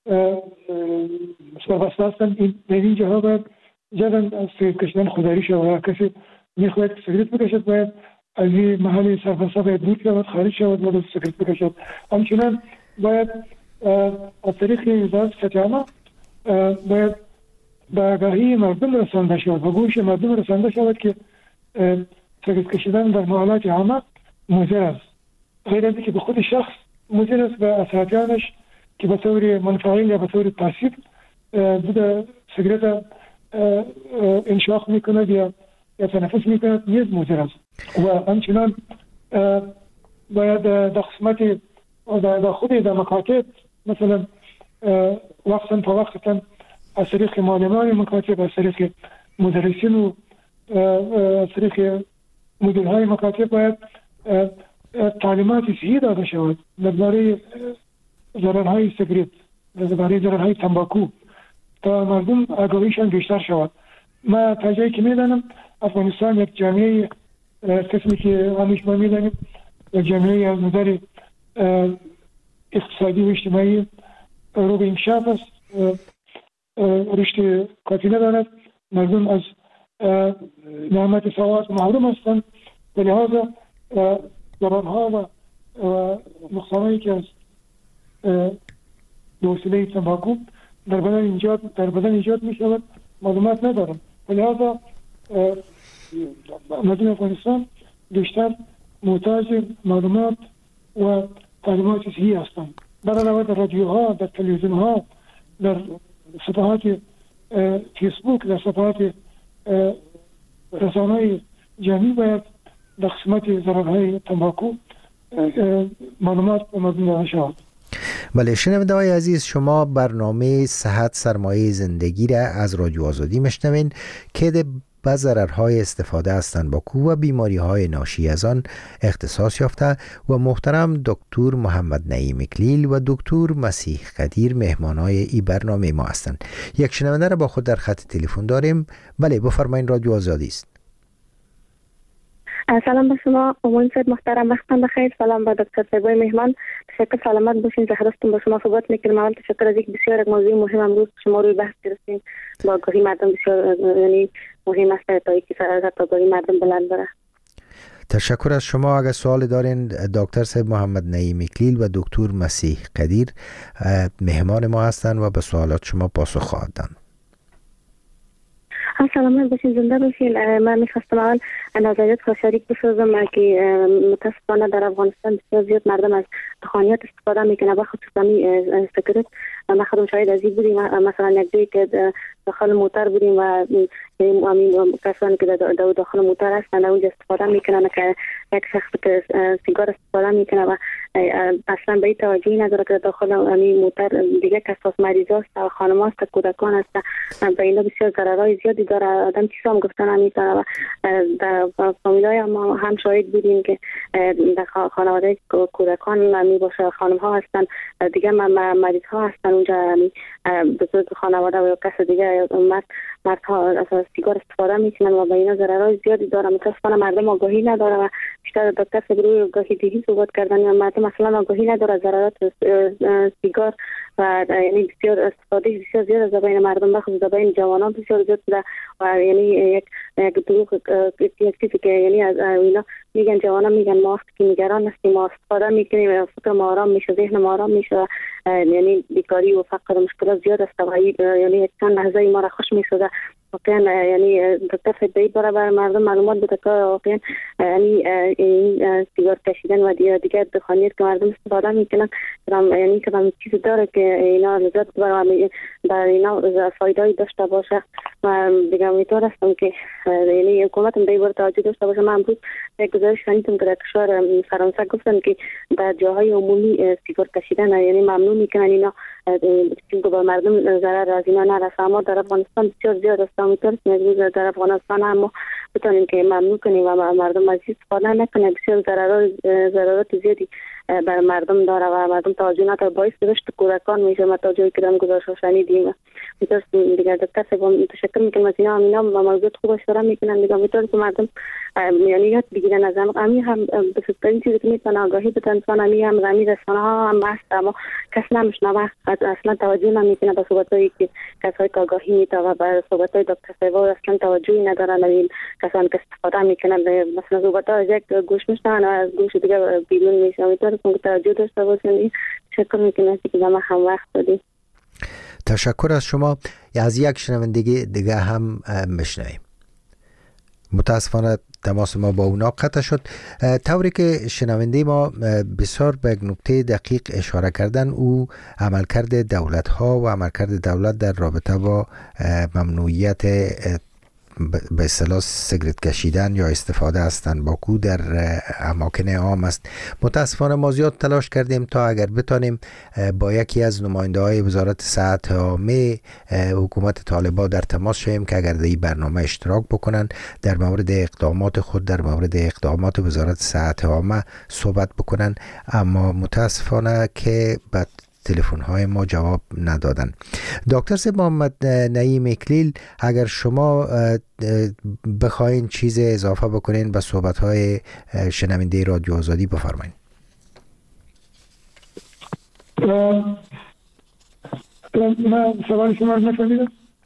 سربسته هستند، این این جاها باید جدا از سیگرت کشیدن خودداری شود. کسی میخواهد که سیگرت بکشد باید از این محل سربسته باید دور شود، خارج شود و سیگرت بکشد. همچنان باید از طریق وزارت صحت عامه باید به آگاهی مردم رسانده شود و گوش مردم رسانده شود که سیگرت کشیدن در محلات عامه مضر است. غیر از اینکه به خود شخص مضر است و اثراتش که به طور منفعل یا به طور پاسیو بوده سیگرت انشاق میکند یا یا تنفس میکند نیز مضر است و همچنان باید در قسمت در خود در مکاتب مثلا وقتا تا وقتا از طریق معلمان مکاتب، از طریق مدرسین و از طریق مدیرهای مکاتب باید تعلیمات صحیح داده شود درباره ضررهای سیگارت، درباره ضررهای تنباکو تا مردم آگاهیشان بیشتر شود. ما تا جایی که میدانم افغانستان یک جامعه قسمی که همیشه ما میدانیم یک جامعه از نظر اقتصادی و اجتماعی رو به انکشاف است، رشد کافی ندارد، مردم از نعمت سواد محروم هستند و لحاظا ضررها و نقصانهایی که از به وسیله تنباکو در بدن ایجاد در بدن ایجاد می شود معلومات ندارم و لحاظا مردم افغانستان بیشتر محتاج معلومات و تعلیمات صحیح هستند. در علاوه در رادیوها، در تلویزیونها، در صفحات فیسبوک، در صفحات رسانه‌های جمعی باید در قسمت ضررهای تنباکو معلومات به مردم داده شود. بله شنونده‌های عزیز، شما برنامه صحت سرمایه زندگی را از رادیو آزادی میشنوین که به ضررهای استفاده از تنباکو و بیماری‌های ناشی از آن اختصاص یافته و محترم دکتر محمد نعیم اکلیل و دکتر مسیح قدیر مهمانای این برنامه ما هستند. یک شنونده را با خود در خط تلفن داریم. بله بفرمایید، رادیو آزادی است. سلام به شما امان صاحب محترم، وقتتان بخیر. سلام به دکتر صاحبای مهمان، تشکر، سلامت باشین. زهرستون با شما صحبت میکنم. اول تشکر از اینکه بسیار یک موضوع مهم امروز شما روی بحث گرفتین. با آگاهی مردم بسیار یعنی مهم است تا اینکه سرعت آگاهی مردم بلند بره. تشکر از شما. اگر سوال دارین دکتر صاحب محمد نعیم اکلیل و دکتر مسیح قدیر مهمان ما هستند و به سوالات شما پاسخ خواهند داد. سلامت باشین، زنده باشین. من میخواستم اول نظریات خود شریک بسازم که متاسفانه در افغانستان بسیار زیاد مردم از دخانیات استفاده میکنه و خصوصی سیگارت. ما خودم شاید از این بودیم، مثلا یک جایی که داخل موتر بودیم و همین کسانی که در داخل موتر هستند اونجا استفاده میکنن که یک شخص که سیگار استفاده میکنه و اصلا به این توجهی نداره که داخل همین موتر دیگه کساس مریض است و خانم هست، کودکان هست، به اینا بسیار ضررهای زیادی داره. آدم چیزا هم گفتن همیتونه و در فامیلای ما هم شاهد بودیم که در خانواده کودکان همی باشه خانم ها هستن، دیگه مریض ها هستن اونجا، بزرگ خانواده و یا کس دیگه مرد مردها از سیگار استفاده میکنن و به اینا ضررهای زیادی داره. متاسفانه مردم آگاهی نداره و بیشتر دکتر سبروی آگاهی دیگی صحبت کردن یا مردم اصلا آگاهی نداره از ضررات سیگار و یعنی بسیار استفاده بسیار زیاد از بین مردم بخصوص از بین جوانان بسیار زیاد شده و یعنی یک یک دروغ یک چیزی که یعنی از اینا میگن جوانان میگن ما وقتی که نگران هستیم ما استفاده میکنیم فکر ما آرام میشه، ذهن ما آرام میشه، یعنی بیکاری و فقر و مشکلات زیاد است و یعنی یک چند لحظه ما را خوش میسازه. واقعا یعنی دکتر فدایی برای مردم معلومات بده که واقعا یعنی این سیگار کشیدن و دیگر دخانیات که مردم استفاده میکنن یعنی کدام چیز داره که اینا لذت برای در اینا فایده داشته باشه و دیگه امیدوار هستم که یعنی حکومت هم دیگر توجه داشته باشه. من امروز یک گزارش شنیدم که در کشور فرانسه گفتن که در جاهای عمومی سیگار کشیدن یعنی ممنوع میکنن اینا چون به مردم ضرر از اینا نرسه. اما در افغانستان بسیار زیاد است، امیدوارم که در افغانستان هم بتونیم که ممنوع کنیم و مردم از استفاده نکنه. بسیار ضررات ضررات زیادی بر مردم داره و مردم توجه نداره، باعث رشد کودکان میشه. ما تا جایی که دم گزارش شنیدیم میتونست دیگه دکتر صاحب تشکر میکنم از اینا اینا موضوعات خوب اشاره میکنن دیگه میتونن که مردم یعنی یاد بگیرن از هم امی هم به سوترین چیزی که میتونه آگاهی بدن سان امی هم رمی رسانه ها هم هست اما کس نمیشنوه، اصلا توجه نمیکنه به صحبتایی که کسایی که آگاهی میده و به صحبتای دکتر صاحب اصلا توجهی ندارن. این کسانی که استفاده میکنن مثلا صحبت‌ها از یک گوش میشنن و از گوش دیگه بیرون میشن. میتونه که توجه داشته باشین. تشکر میکنم که ما هم وقت دادید. تشکر از شما. از یک شنونده دیگه هم بشنویم. متاسفانه تماس ما با اونا قطع شد. طوری که شنونده ما بسیار به نکته دقیق اشاره کردن، او عملکرد دولت ها و عملکرد دولت در رابطه با ممنوعیت به اصطلاح سیگارت کشیدن یا استفاده از تنباکو در اماکن عام است. متاسفانه ما زیاد تلاش کردیم تا اگر بتانیم با یکی از نماینده های وزارت صحت عامه حکومت طالبان در تماس شویم که اگر در این برنامه اشتراک بکنن، در مورد اقدامات خود، در مورد اقدامات وزارت صحت عامه صحبت بکنن، اما متاسفانه که بعد تلفن های ما جواب ندادن. دکتر سید محمد نعیم اکلیل، اگر شما بخواین چیز اضافه بکنین به صحبت های شنونده رادیو آزادی بفرمایید. من سوال شما رو نفهمیدم.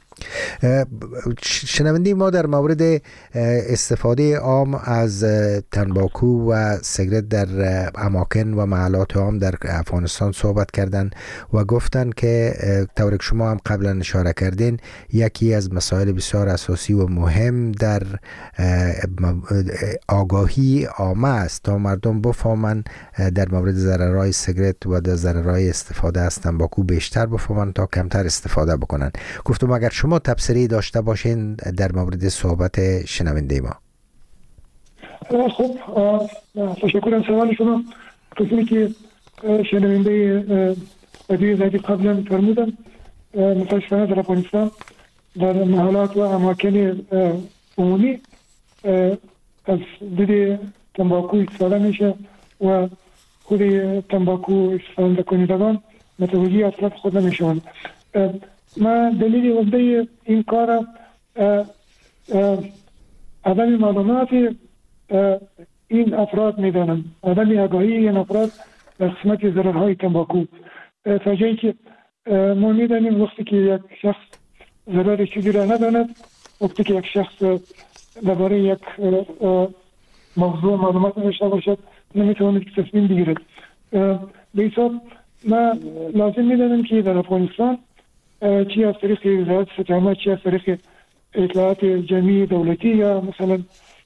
شنوندی ما در مورد استفاده عام از تنباکو و سیگارت در اماکن و محلات عام در افغانستان صحبت کردن و گفتن که طور که شما هم قبلا اشاره کردین، یکی از مسائل بسیار اساسی و مهم در آگاهی عامه است تا مردم بفهمن در مورد ضررهای سیگارت و در ضررهای استفاده از تنباکو بیشتر بفهمن تا کمتر استفاده بکنن. گفتم اگر شما تبصره داشته باشین در مورد صحبت شنونده ما. خب تشکر از سوال شما. قسمی که شنونده رادیو آزادی قبلا فرمودن، متاسفانه در افغانستان در محلات و اماکن عمومی از دود تنباکو استفاده میشه و خود تنباکو استفاده کنندگان متوجه اطلاف خود نمیشوند. ما دلیل وجود این کار عدم معلومات این افراد میدانم، عدم آگاهی این افراد در قسمت ضررهای تنباکو. تا جایی که ما میدانیم وقتی که یک شخص ضرر چیزی را نداند، وقتی که یک شخص درباره یک موضوع معلومات نداشته باشد، نمیتواند که تصمیم بگیرد. به حساب ما لازم میدانم که در افغانستان چی از طریق وزارت صحت عامه، چی از طریق اطلاعات جمعی دولتی یا مثلا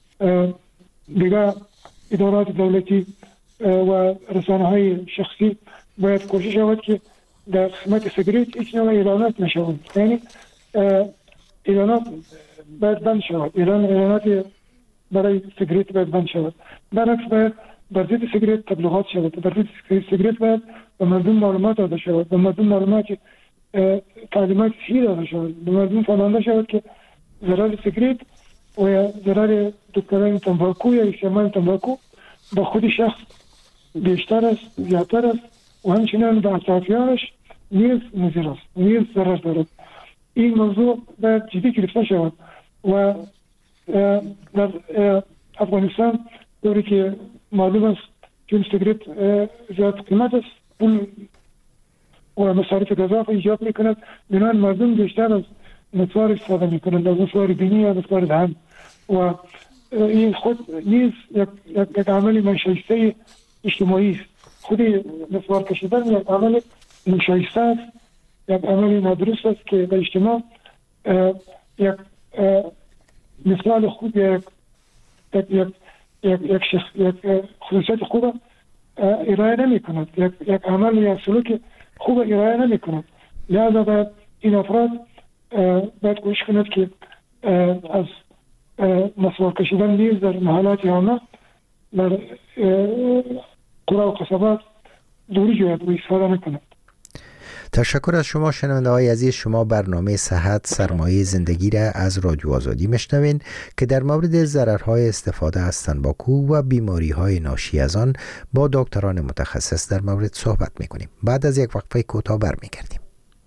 دیگر ادارات دولتی و رسانه های شخصی باید کوشش شود که در قسمت سیگارت هیچ نوع اعلانات نشوند. یعنی اعلانات باید بند شود، اعلان اعلانات برای سیگارت باید بند شود. برعکس باید بر ضد سیگارت تبلیغات شود، بر ضد سیگارت باید به مردم معلومات داده شود، به مردم معلومات تعلیمات صحیح داده شود، به مردم فهمانده شود که ضرر سیگارت و یا ضرر دکتران تنباکو یا استعمال تنباکو با خود شخص بیشتر است، زیادتر است و همچنین به اطرافیانش نیز مضر است، نیز ضرر دارد. این موضوع باید جدی گرفته شود و در افغانستان دوری که معلوم است که سیگارت زیاد قیمت است، اون و مصارف گزاف ایجاد میکند، بنابراین مردم بیشتر از نطوار استفاده میکنند، از نطوار بینی یا نطوار دهن و این خود نیز یک, یک, یک عمل منشایسته اجتماعی است. خود نطوار کشیدن یک عمل منشایسته است، یک عمل نادرست است که در اجتماع یک مثال خوب یک یک یک یک شخص یک خصوصیت خوب ارائه نمی کند، یک یک عمل یا سلوک خوب ارائه نمی کند. لذا باید این افراد باید کوشش کند که از مسواک کشیدن نیز در محلات عامه در قرى و قصبات دوری جوید و استفاده نکند. تشکر از شما شنونده های عزیز. شما برنامه صحت سرمایه زندگی را از رادیو آزادی میشنوین که در مورد ضررهای استفاده از تنباکو و بیماری های ناشی از آن با دکتران متخصص در مورد صحبت میکنیم. بعد از یک وقفه کوتاه برمیگردیم.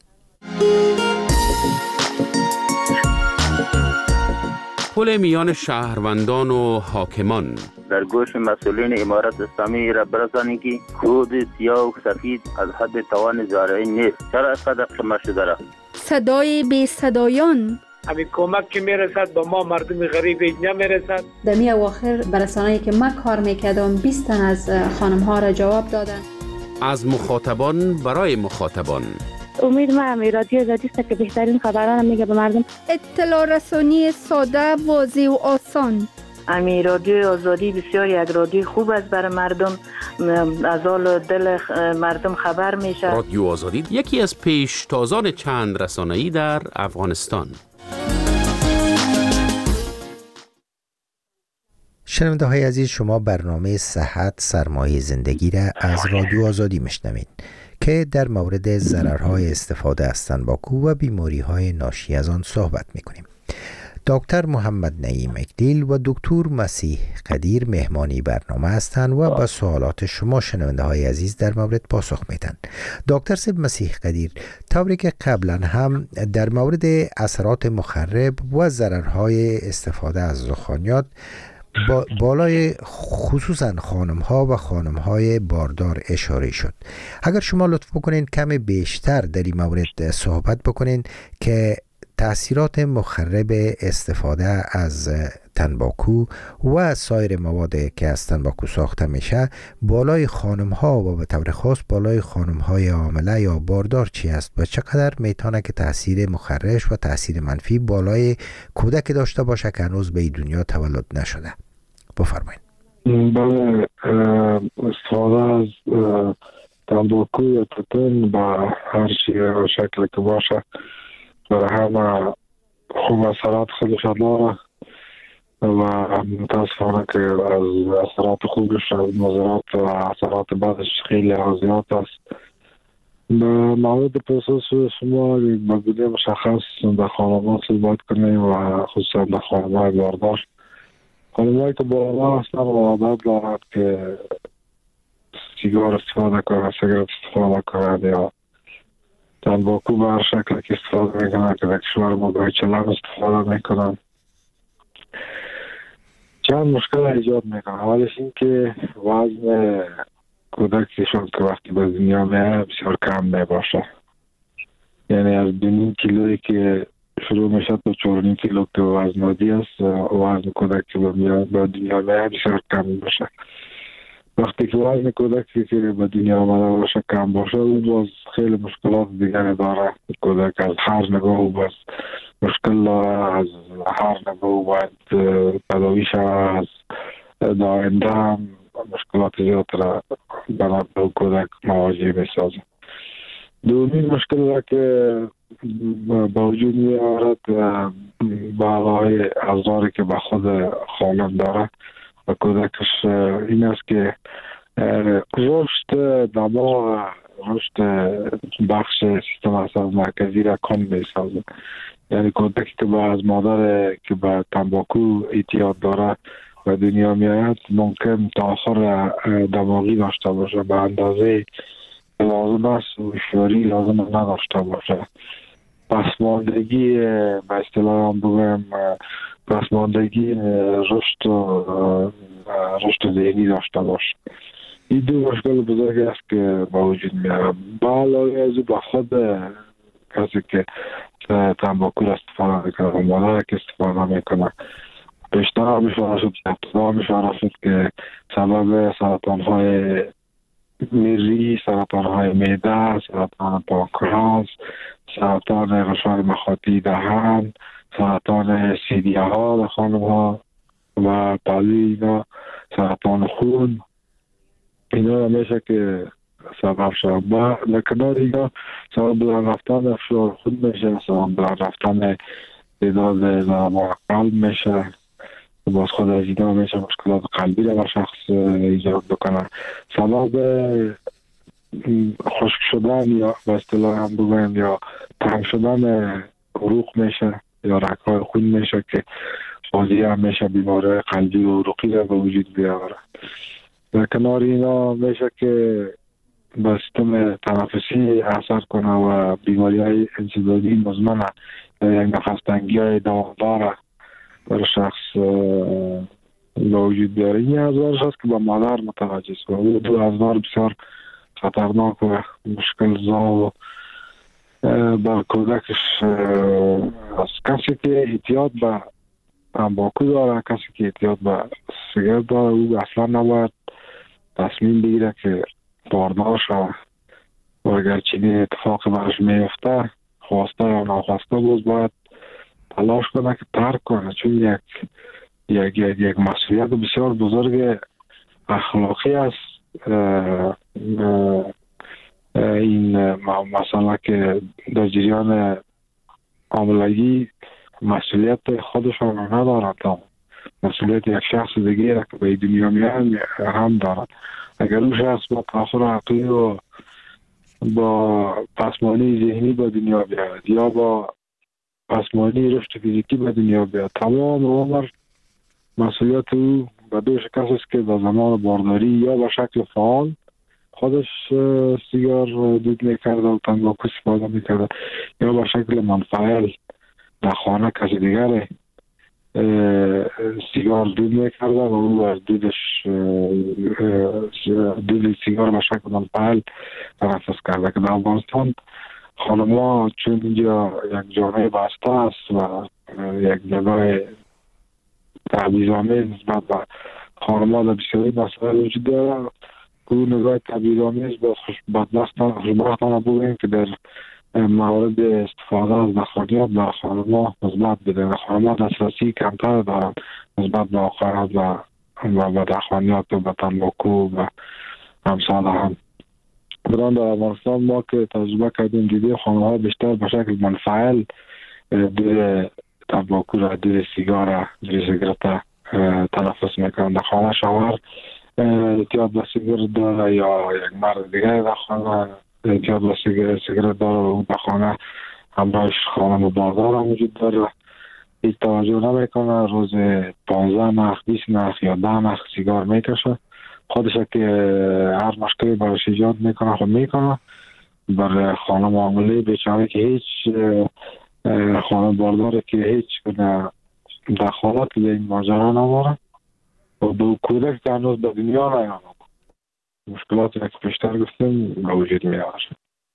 پل میان شهروندان و حاکمان در گوش مسئولین امارت اسلامی را برسانید که کود سیاه و سفید از حد توان زارعی نیست. چرا اینقدر قیمت شده را؟ صدای بی صدایان، همین کمک که میرسد با ما مردم غریب نمیرسد. در می اواخر برسانه‌ای که من کار میکردم بیست تن از خانم ها را جواب دادن. از مخاطبان برای مخاطبان، امید ما هم رادیو آزادی است که بهترین خبران میگه به مردم. اطلاع رسانی ساده، واضح و آسان. امی رادیو آزادی بسیار یک رادیو خوب است برای مردم، از حال دل مردم خبر میشه. رادیو آزادی یکی از پیشتازان چند رسانه‌ای در افغانستان. شنونده های عزیز، شما برنامه صحت سرمایه زندگی را از رادیو آزادی میشنوید که در مورد ضررهای استفاده از تنباکو و بیماری‌های ناشی از آن صحبت میکنیم. دکتر محمد نعیم اکلیل و دکتر مسیح قدیر مهمانی برنامه هستند و با سوالات شما شنونده های عزیز در مورد پاسخ میدن. دکتر سید مسیح قدیر، طوری که قبلا هم در مورد اثرات مخرب و ضررهای استفاده از دخانیات با بالای خصوصا خانم ها و خانم های باردار اشاره شد، اگر شما لطف بکنین کمی بیشتر در این مورد صحبت بکنین که تأثیرات مخرب استفاده از تنباکو و سایر موادی که از تنباکو ساخته میشه بالای خانم ها و به طور خاص بالای خانم های حامله یا باردار چی است و چقدر میتونه که تأثیر مخرش و تأثیر منفی بالای کودک داشته باشه که هنوز به این دنیا تولد نشده؟ بفرمایید. بله، استفاده از تنباکو یا توتون با هر شیء شکل که باشه برای همه خوب اثرات خودش داره و متاسفانه که از اثرات خوبش از مضرات و اثرات بعدش خیلی زیاد است. به مورد پرسش شما بگوده مشخص در خانمان صحبت کنیم و خصوصا در خانمان باردار. خانمایی که باردار هستن و عادت دارد که سیگار استفاده کنند، سیگارت استفاده کنند یا تنباکو به هر شکل که استفاده میکنن که در کشور ما به چلم استفاده میکنن، چند مشکل ایجاد میکنن. اولش این که وزن کودکشون که وقتی به دنیا میاد بسیار کم میباشه، یعنی از دو نیم کیلویی که شروع میشه تا چهار و نیم کیلو که وزن عادی است، وزن کودک که به دنیا میاد بسیار کم میباشه. وقتی که وزن کودکی که به دنیا آمده باشه کم باشه، او باز خیلی مشکلات دیگری داره. کودک از هر نگاه او باز مشکل داره، از هر نگاه باید تداوی شود، از داینده هم مشکلات زیاد را برای کودک مواجه میسازه. دومین مشکل را که با وجود می آورد بالای ازاری که به خود خانم داره و کودکش این است که رشد دماغ، رشد بخش سیستم عصب مرکزی را کم میسازه. یعنی کودکی که با از مادر که به تنباکو اعتیاد داره و دنیا میاد ممکن تأخر دماغی داشته باشه به اندازه لازم است و هوشیاری لازم نداشته باشه. پسماندگی به اصطلاح هم بگم پسماندگی رشد رشد ذهنی داشته باشه. این دو مشکل بزرگی است که با وجود میاد. بالای از با خود کسی که تنباکو استفاده میکنه و مادر که استفاده میکنه بیشتر میشه شد ابتدا میشه شد که سبب سرطان های میری، سرطان های معده، سرطان پانکراس، سرطان غشای مخاطی دهن، سرطان سیدیه ها در خانم ها و بعضی اینا سرطان خون، اینا میشه که سبب شد. با لکنار اینا سبب بلند رفتن فشار خون میشه، سبب بلند رفتن تعداد ضربان قلب میشه، باز خود از اینا میشه مشکلات قلبی را بر شخص ایجاد بکنه. سبب خشک شدن یا به اصطلاح هم بگویم یا تنگ شدن عروق میشه یا رگ‌های خون میشه که بازی هم میشه بیماری قلبی و عروقی را به وجود بیاوره. در کنار اینا میشه که به سیستم تنفسی اثر کنه و بیماری های انسدادی مزمنه یا یک نفس تنگی های دوامدار برای شخص به وجود بیاره. این ازوارش هست که با مادر متوجه است و دو ازوار بسیار خطرناک و مشکل زا و بر کودکش از کسی که اعتیاد به تنباکو داره، کسی که اعتیاد به سیگار داره، او اصلا نباید تصمیم بگیره که باردار شود و اگر چنین اتفاق برش میفته خواسته یا ناخواسته باز باید تلاش کنه که ترک کنه، چون یک یک یک, یک مسئولیت بسیار بزرگ اخلاقی است. اه اه این مسئله که در جریان عاملگی مسئولیت خودشان ندارند، مسئولیت یک شخص دیگه را که به دنیا میان هم دارد. اگر اون شخص با تاخر عقلی و با پسمانی ذهنی به دنیا بیاد یا با پسمانی رشد فیزیکی به دنیا بیاد، تمام عمر مسئولیت او به دو شخص است که در زمان بارداری یا به شکل فعال خودش سیگار دود میکرده و تنباکو استفاده میکرده یا به شکل منفعل در خانه کسی دیگر سیگار دود میکرده و او از دودش دود سیگار به شکل منفعل تنفس کرده. که در افغانستان خانما چون اینجا یک جامعه بسته است و یک جامعه تبعیض‌آمیز نسبت به خانما در بسیاری مسائل وجود داره، که اون نگاه تبعیض‌آمیز با بدبختانه خوشبختانه بودیم که در موارد استفاده از دخانیات در خانما مثبت بده. خانما دسترسی کمتر دارند نسبت به آخرات و و دخانیات و به تنباکو و امثال هم. بران در افغانستان ما که تجربه کردیم دیدیم خانم‌ها بیشتر به شکل منفعل دور تنباکو را، دور سیگار را، دور سیگارت تنفس میکنند. در خانه شوهر احتیاط به سیگار داره یا یک مرد دیگه در خانه احتیاط به سیگار داره و اون در خانه همراهش خانم بازار هم وجود داره، هیچ توجه نمیکنه، روز پانزده نخ، بیست نخ یا ده نخ سیگار میکشه. خودش که هر مشکلی برایش ایجاد میکنه خود میکنه. برای خانه معامله بیچاره که هیچ خانه بارداره که هیچ کنه دخالت به این ماجرا نداره و به کودک که هنوز به دنیا نیامده مشکلاتی که پیشتر گفتیم به وجود می آورد.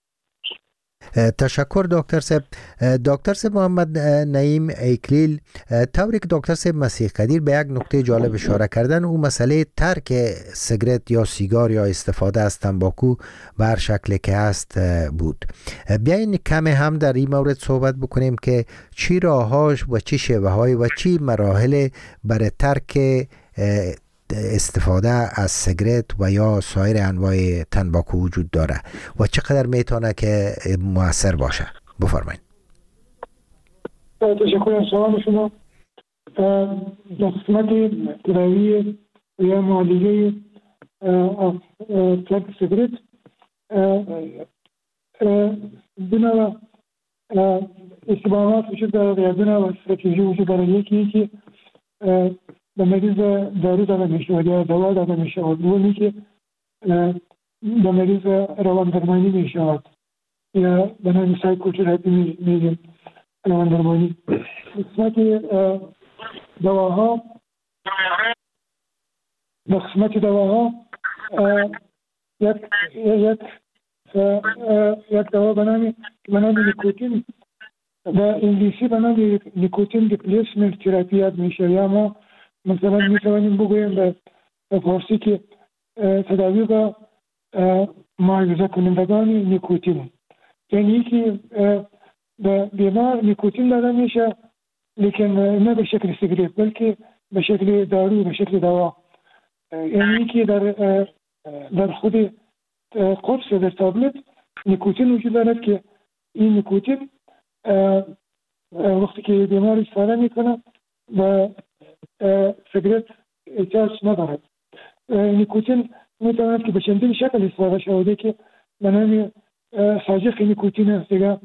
تشکر دکتر صاحب. دکتر صاحب محمد نعیم ایکلیل، طوری که دکتر صاحب مسیح قدیر به یک نکته جالب اشاره کردن، او مسئله ترک سیگارت یا سیگار یا استفاده از تنباکو به هر شکلی که هست بود. بیاین کمی هم در این مورد صحبت بکنیم که چی راهاش و چی شیوه های و چی مراحل برای ترک استفاده از سیگارت و یا سایر انواع تنباکو وجود داره و چقدر میتونه که مؤثر باشه؟ بفرمایید. تشکر از سوال شما. در قسمت تداوی یا معالجه ترک سیگارت بنا استقامات وجود داره یا بنا استراتژی وجود داره. یکی که به مریض دارو داده میشه یا دوا داده میشه و دومی که به مریض روان درمانی میشه یا به نام سایکوتراپی میگیم روان درمانی. قسمت دواها به قسمت دواها یک یک یک دوا به نام به نام نیکوتین به انگلیسی به نام نیکوتین ریپلیسمنت تراپی یاد میشه یا ما مثلا میتوانیم بگوییم به فارسی که تداوی با معالجه کنندگان نیکوتین، یعنی که به بیمار نیکوتین داده میشه لیکن نه به شکل سیگارت بلکه به شکل دارو، به شکل دوا. یعنی که در در خود قرص در تابلت نیکوتین وجود دارد که این نیکوتین وقتی که بیمار استفاده میکنه و سیگارت احتیاج ندارد. نیکوتین میتواند که به چندین شکل استفاده شده که به نام ساجق نیکوتین است، دیگه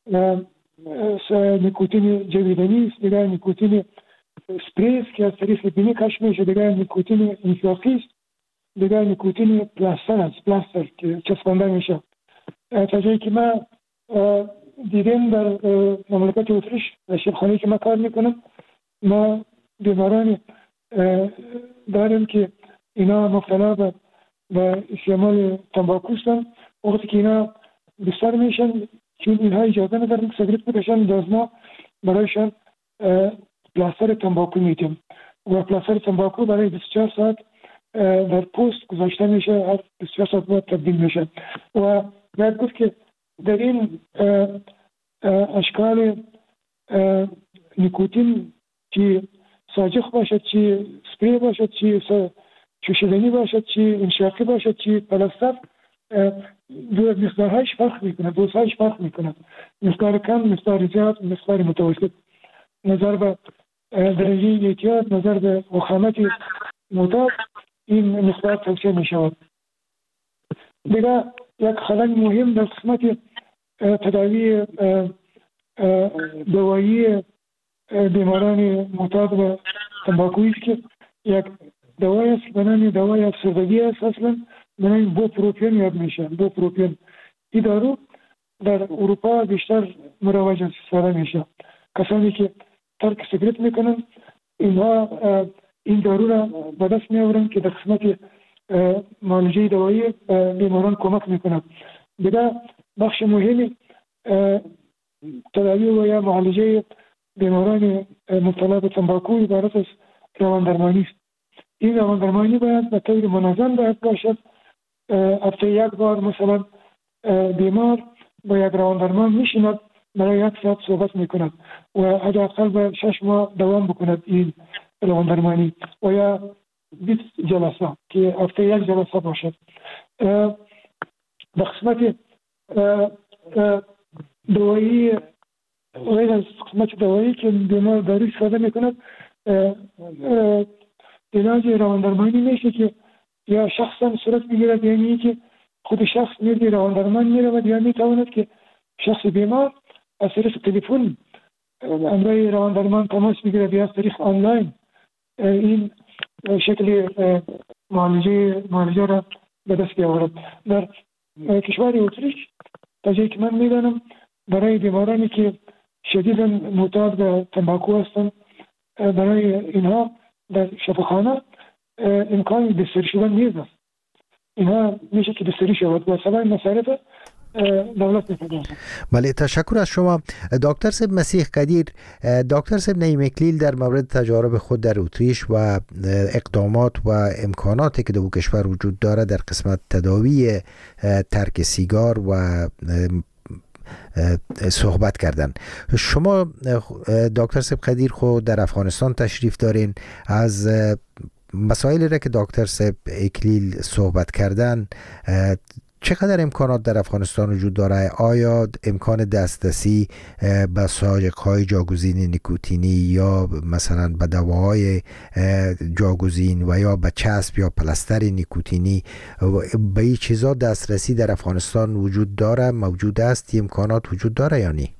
نیکوتین جویدنی است، دیگه نیکوتین سپری است که از طریق بینی کش میشه، دیگه نیکوتین انفلاقی است، دیگه نیکوتین پلاستر است، پلاستر که چسبانده میشه. تا جایی که من دیدم در مملکت اتریش در شیرخانه‌ای که من کار میکنم، ما بیماران داریم که اینا مبتلا به به استعمال تنباکو هستند. وقتی که اینا بستر میشن چون اینها اجازه ندارن که سیگارت بکشن، باز ما برایشان پلاستر تنباکو میدیم و پلاستر تنباکو برای بیست و چهار ساعت در پوست گذاشته میشه، هر بیست و چهار ساعت بعد تبدیل میشه. و باید گفت که در این اشکال نیکوتین که ساجخ باشد، چی سپری باشد، چی چوشیدنی باشد، چی انشاقی باشد، چی پلاستر، دو مقدارهایش فرق میکنه، دوزهایش فرق میکنه، مقدار کم، مقدار زیاد، مقدار متوسط. نظر به درجه احتیاط، نظر به وخامت معتاد، این مقدار توصیه می شود. دیگه یک خلل مهم در قسمت تداوی دوایی بیماران معتاد به تنباکویی است که یک دوایی است به نام دوای افسردگی است، اصلا به نام بوپروپین یاد میشه. بوپروپین این دارو در اروپا بیشتر مروج استفاده میشه. کسانی که ترک سیگرت میکنن اینها این دارو را به دست میآورن که در قسمت معالجه دوایی بیماران کمک میکنند. دیگه بخش مهمی تداوی و یا معالجه بیماران مبتلا به تنباکو عبارت از رواندرمانی است. این رواندرمانی باید به طور منظم باید باشد. هفته یک بار مثلا بیمار با یک رواندرمان میشیند، برای یک ساعت صحبت میکند و حداقل به شش ماه دوام بکند این رواندرمانی، و یا بیست جلسه که هفته یک جلسه باشد. به قسمت دوایی غیر از قسمت دوایی که بیمار دارو استفاده میکند، علاج رواندرمانی میشه که یا شخصا صورت میگیرد، یعنی که خود شخص میره رواندرمان میرود، یا میتواند که شخص بیمار از طریق تلفن امرای رواندرمان تماس میگیرد یا از طریق آنلاین این شکل معالجه معالجه را به دست بیاورد. در کشور اتریش تا جایی که من میدانم برای بیمارانی که شدیداً معتاد به تنباکو هستند، برای اینها در شفاخانه امکان بستری شدن نیست است. اینها میشه که بستری شود و سبب مصارف دولت میپردازد. بله، تشکر از شما دکتر صاحب مسیح قدیر. دکتر صاحب نعیم اکلیل در مورد تجارب خود در اتریش و اقدامات و امکاناتی که در کشور وجود داره در قسمت تداوی ترک سیگار و صحبت کردن. شما دکتر صاحب قدیر خود در افغانستان تشریف دارین. از مسائلی را که دکتر صاحب اکلیل صحبت کردن، چقدر امکانات در افغانستان وجود داره؟ آیا امکان دسترسی به ساجق‌های جاگزین نیکوتینی یا مثلا به دواهای جاگزین و یا به چسب یا پلاستر نیکوتینی، به این چیزا دسترسی در افغانستان وجود داره، موجود است، امکانات وجود داره یا نه؟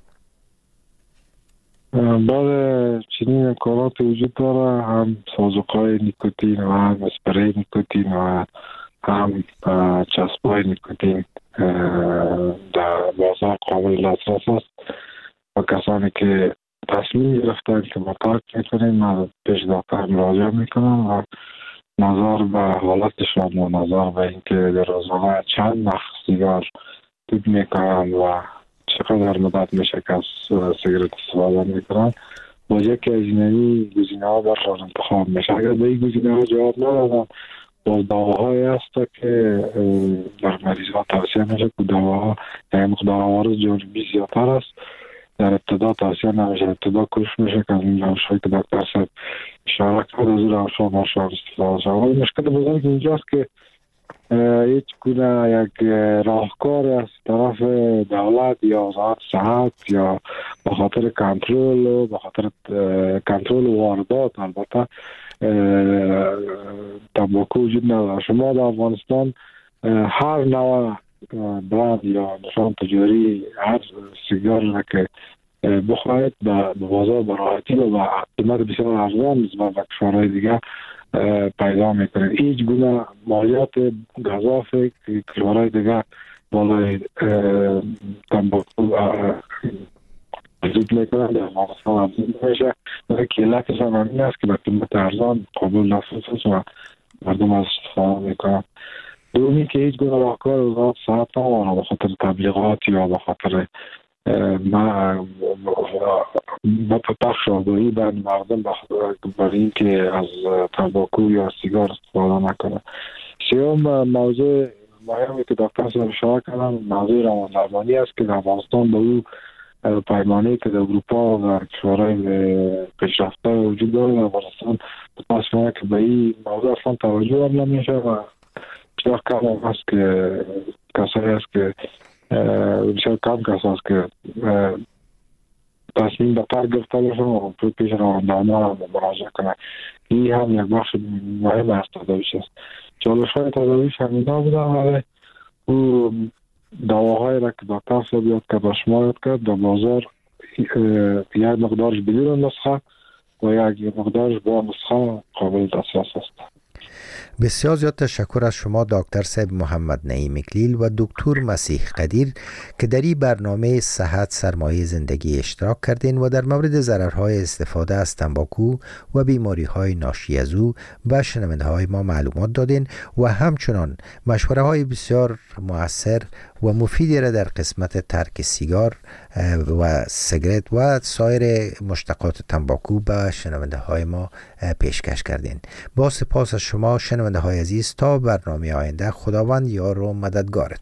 بله، چنین امکانات وجود داره، هم ساجق‌های نیکوتین و هم اسپری نیکوتین و هم چسبای نیکوتین در بازار قابل دسترس است و کسانی که تصمیم گرفتن که ما ترک میکنیم من پیش دکتر مراجعه میکنم و نظر به حالتشان و نظر به اینکه در روزانه چند نخ سیگار دود میکنن و چقدر مدت میشه که از سیگارت استفاده میکنن با یکی از اینایی گزینه ها برشان انتخاب میشه. اگر به این گزینه ها جواب ندادن، با دواهایی هست که در مریض ها توصیه میشه که دواها یعنی مقدار عوارض جانبی زیادتر است، در ابتدا توصیه نمیشه، ابتدا کوشش میشه که از این روشهایی که دکتر صاحب اشاره کرد از این روشها ماشا استفاده شد. ولی مشکل بزرگ اینجاست که هیچ گونه یک راهکار از طرف دولت یا وزارت صحت یا به خاطر کنترل و به خاطر کنترل واردات البته تنباکو وجود نداره. شما در افغانستان هر نوع برند یا نشان تجاری هر سیگار را که بخواهید به بازار به راحتی و به قیمت بسیار ارزان نسبت به کشورهای دیگه پیدا میکنید. هیچ گونه مالیات گزافه که کشورهای دیگه بالای تنباکو وجود میکنن در افغانستان افزود میشه و کلکش هم همین است که به قیمت ارزان قابل دسترس است و مردم از استفاده میکنن. دومی که هیچ گونه راهکار وزارت صحت نداره به خاطر تبلیغات یا به خاطر ما با پخش آگاهی بر مردم برای این که از تنباکو یا سیگار استفاده نکنه. سیوم موضوع مهمی که دکتر صاحب اشاره کردن موضوع روان درمانی است که در افغانستان به او پیمانه‌ای که در اروپا و کشورهای پیشرفته وجود داره، در افغانستان متأسفانه که به این موضوع اصلا توجه هم نمیشه و بسیار کم هست که کسایی است که بسیار کم کس است که تصمیم به ترک گرفته باشن و پیش روان درمان مراجعه کنه. این هم یک بخش مهم از تداویش است. چالش‌های تداویش همینا بودن، ولی او دواهایی را که دکتر صاحب یاد کرد و شما یاد کرد در بازار یک مقدارش بدون نسخه و یک مقدارش با نسخه قابل دسترس است. بسیار زیاد تشکر از شما دکتر صاحب محمد نعیم اکلیل و دکتر مسیح قدیر که در این برنامه صحت سرمایه زندگی اشتراک کردین و در مورد ضررهای استفاده از تنباکو و بیماری‌های ناشی از او به شنونده‌های ما معلومات دادین و همچنان مشوره‌های بسیار مؤثر و مفیدی را در قسمت ترک سیگار و سیگرت و سایر مشتقات تنباکو به شنونده‌های ما پیشکش کردین. با سپاس از شما شنونده های عزیز، تا برنامه آینده خداوند یار و مددگارت.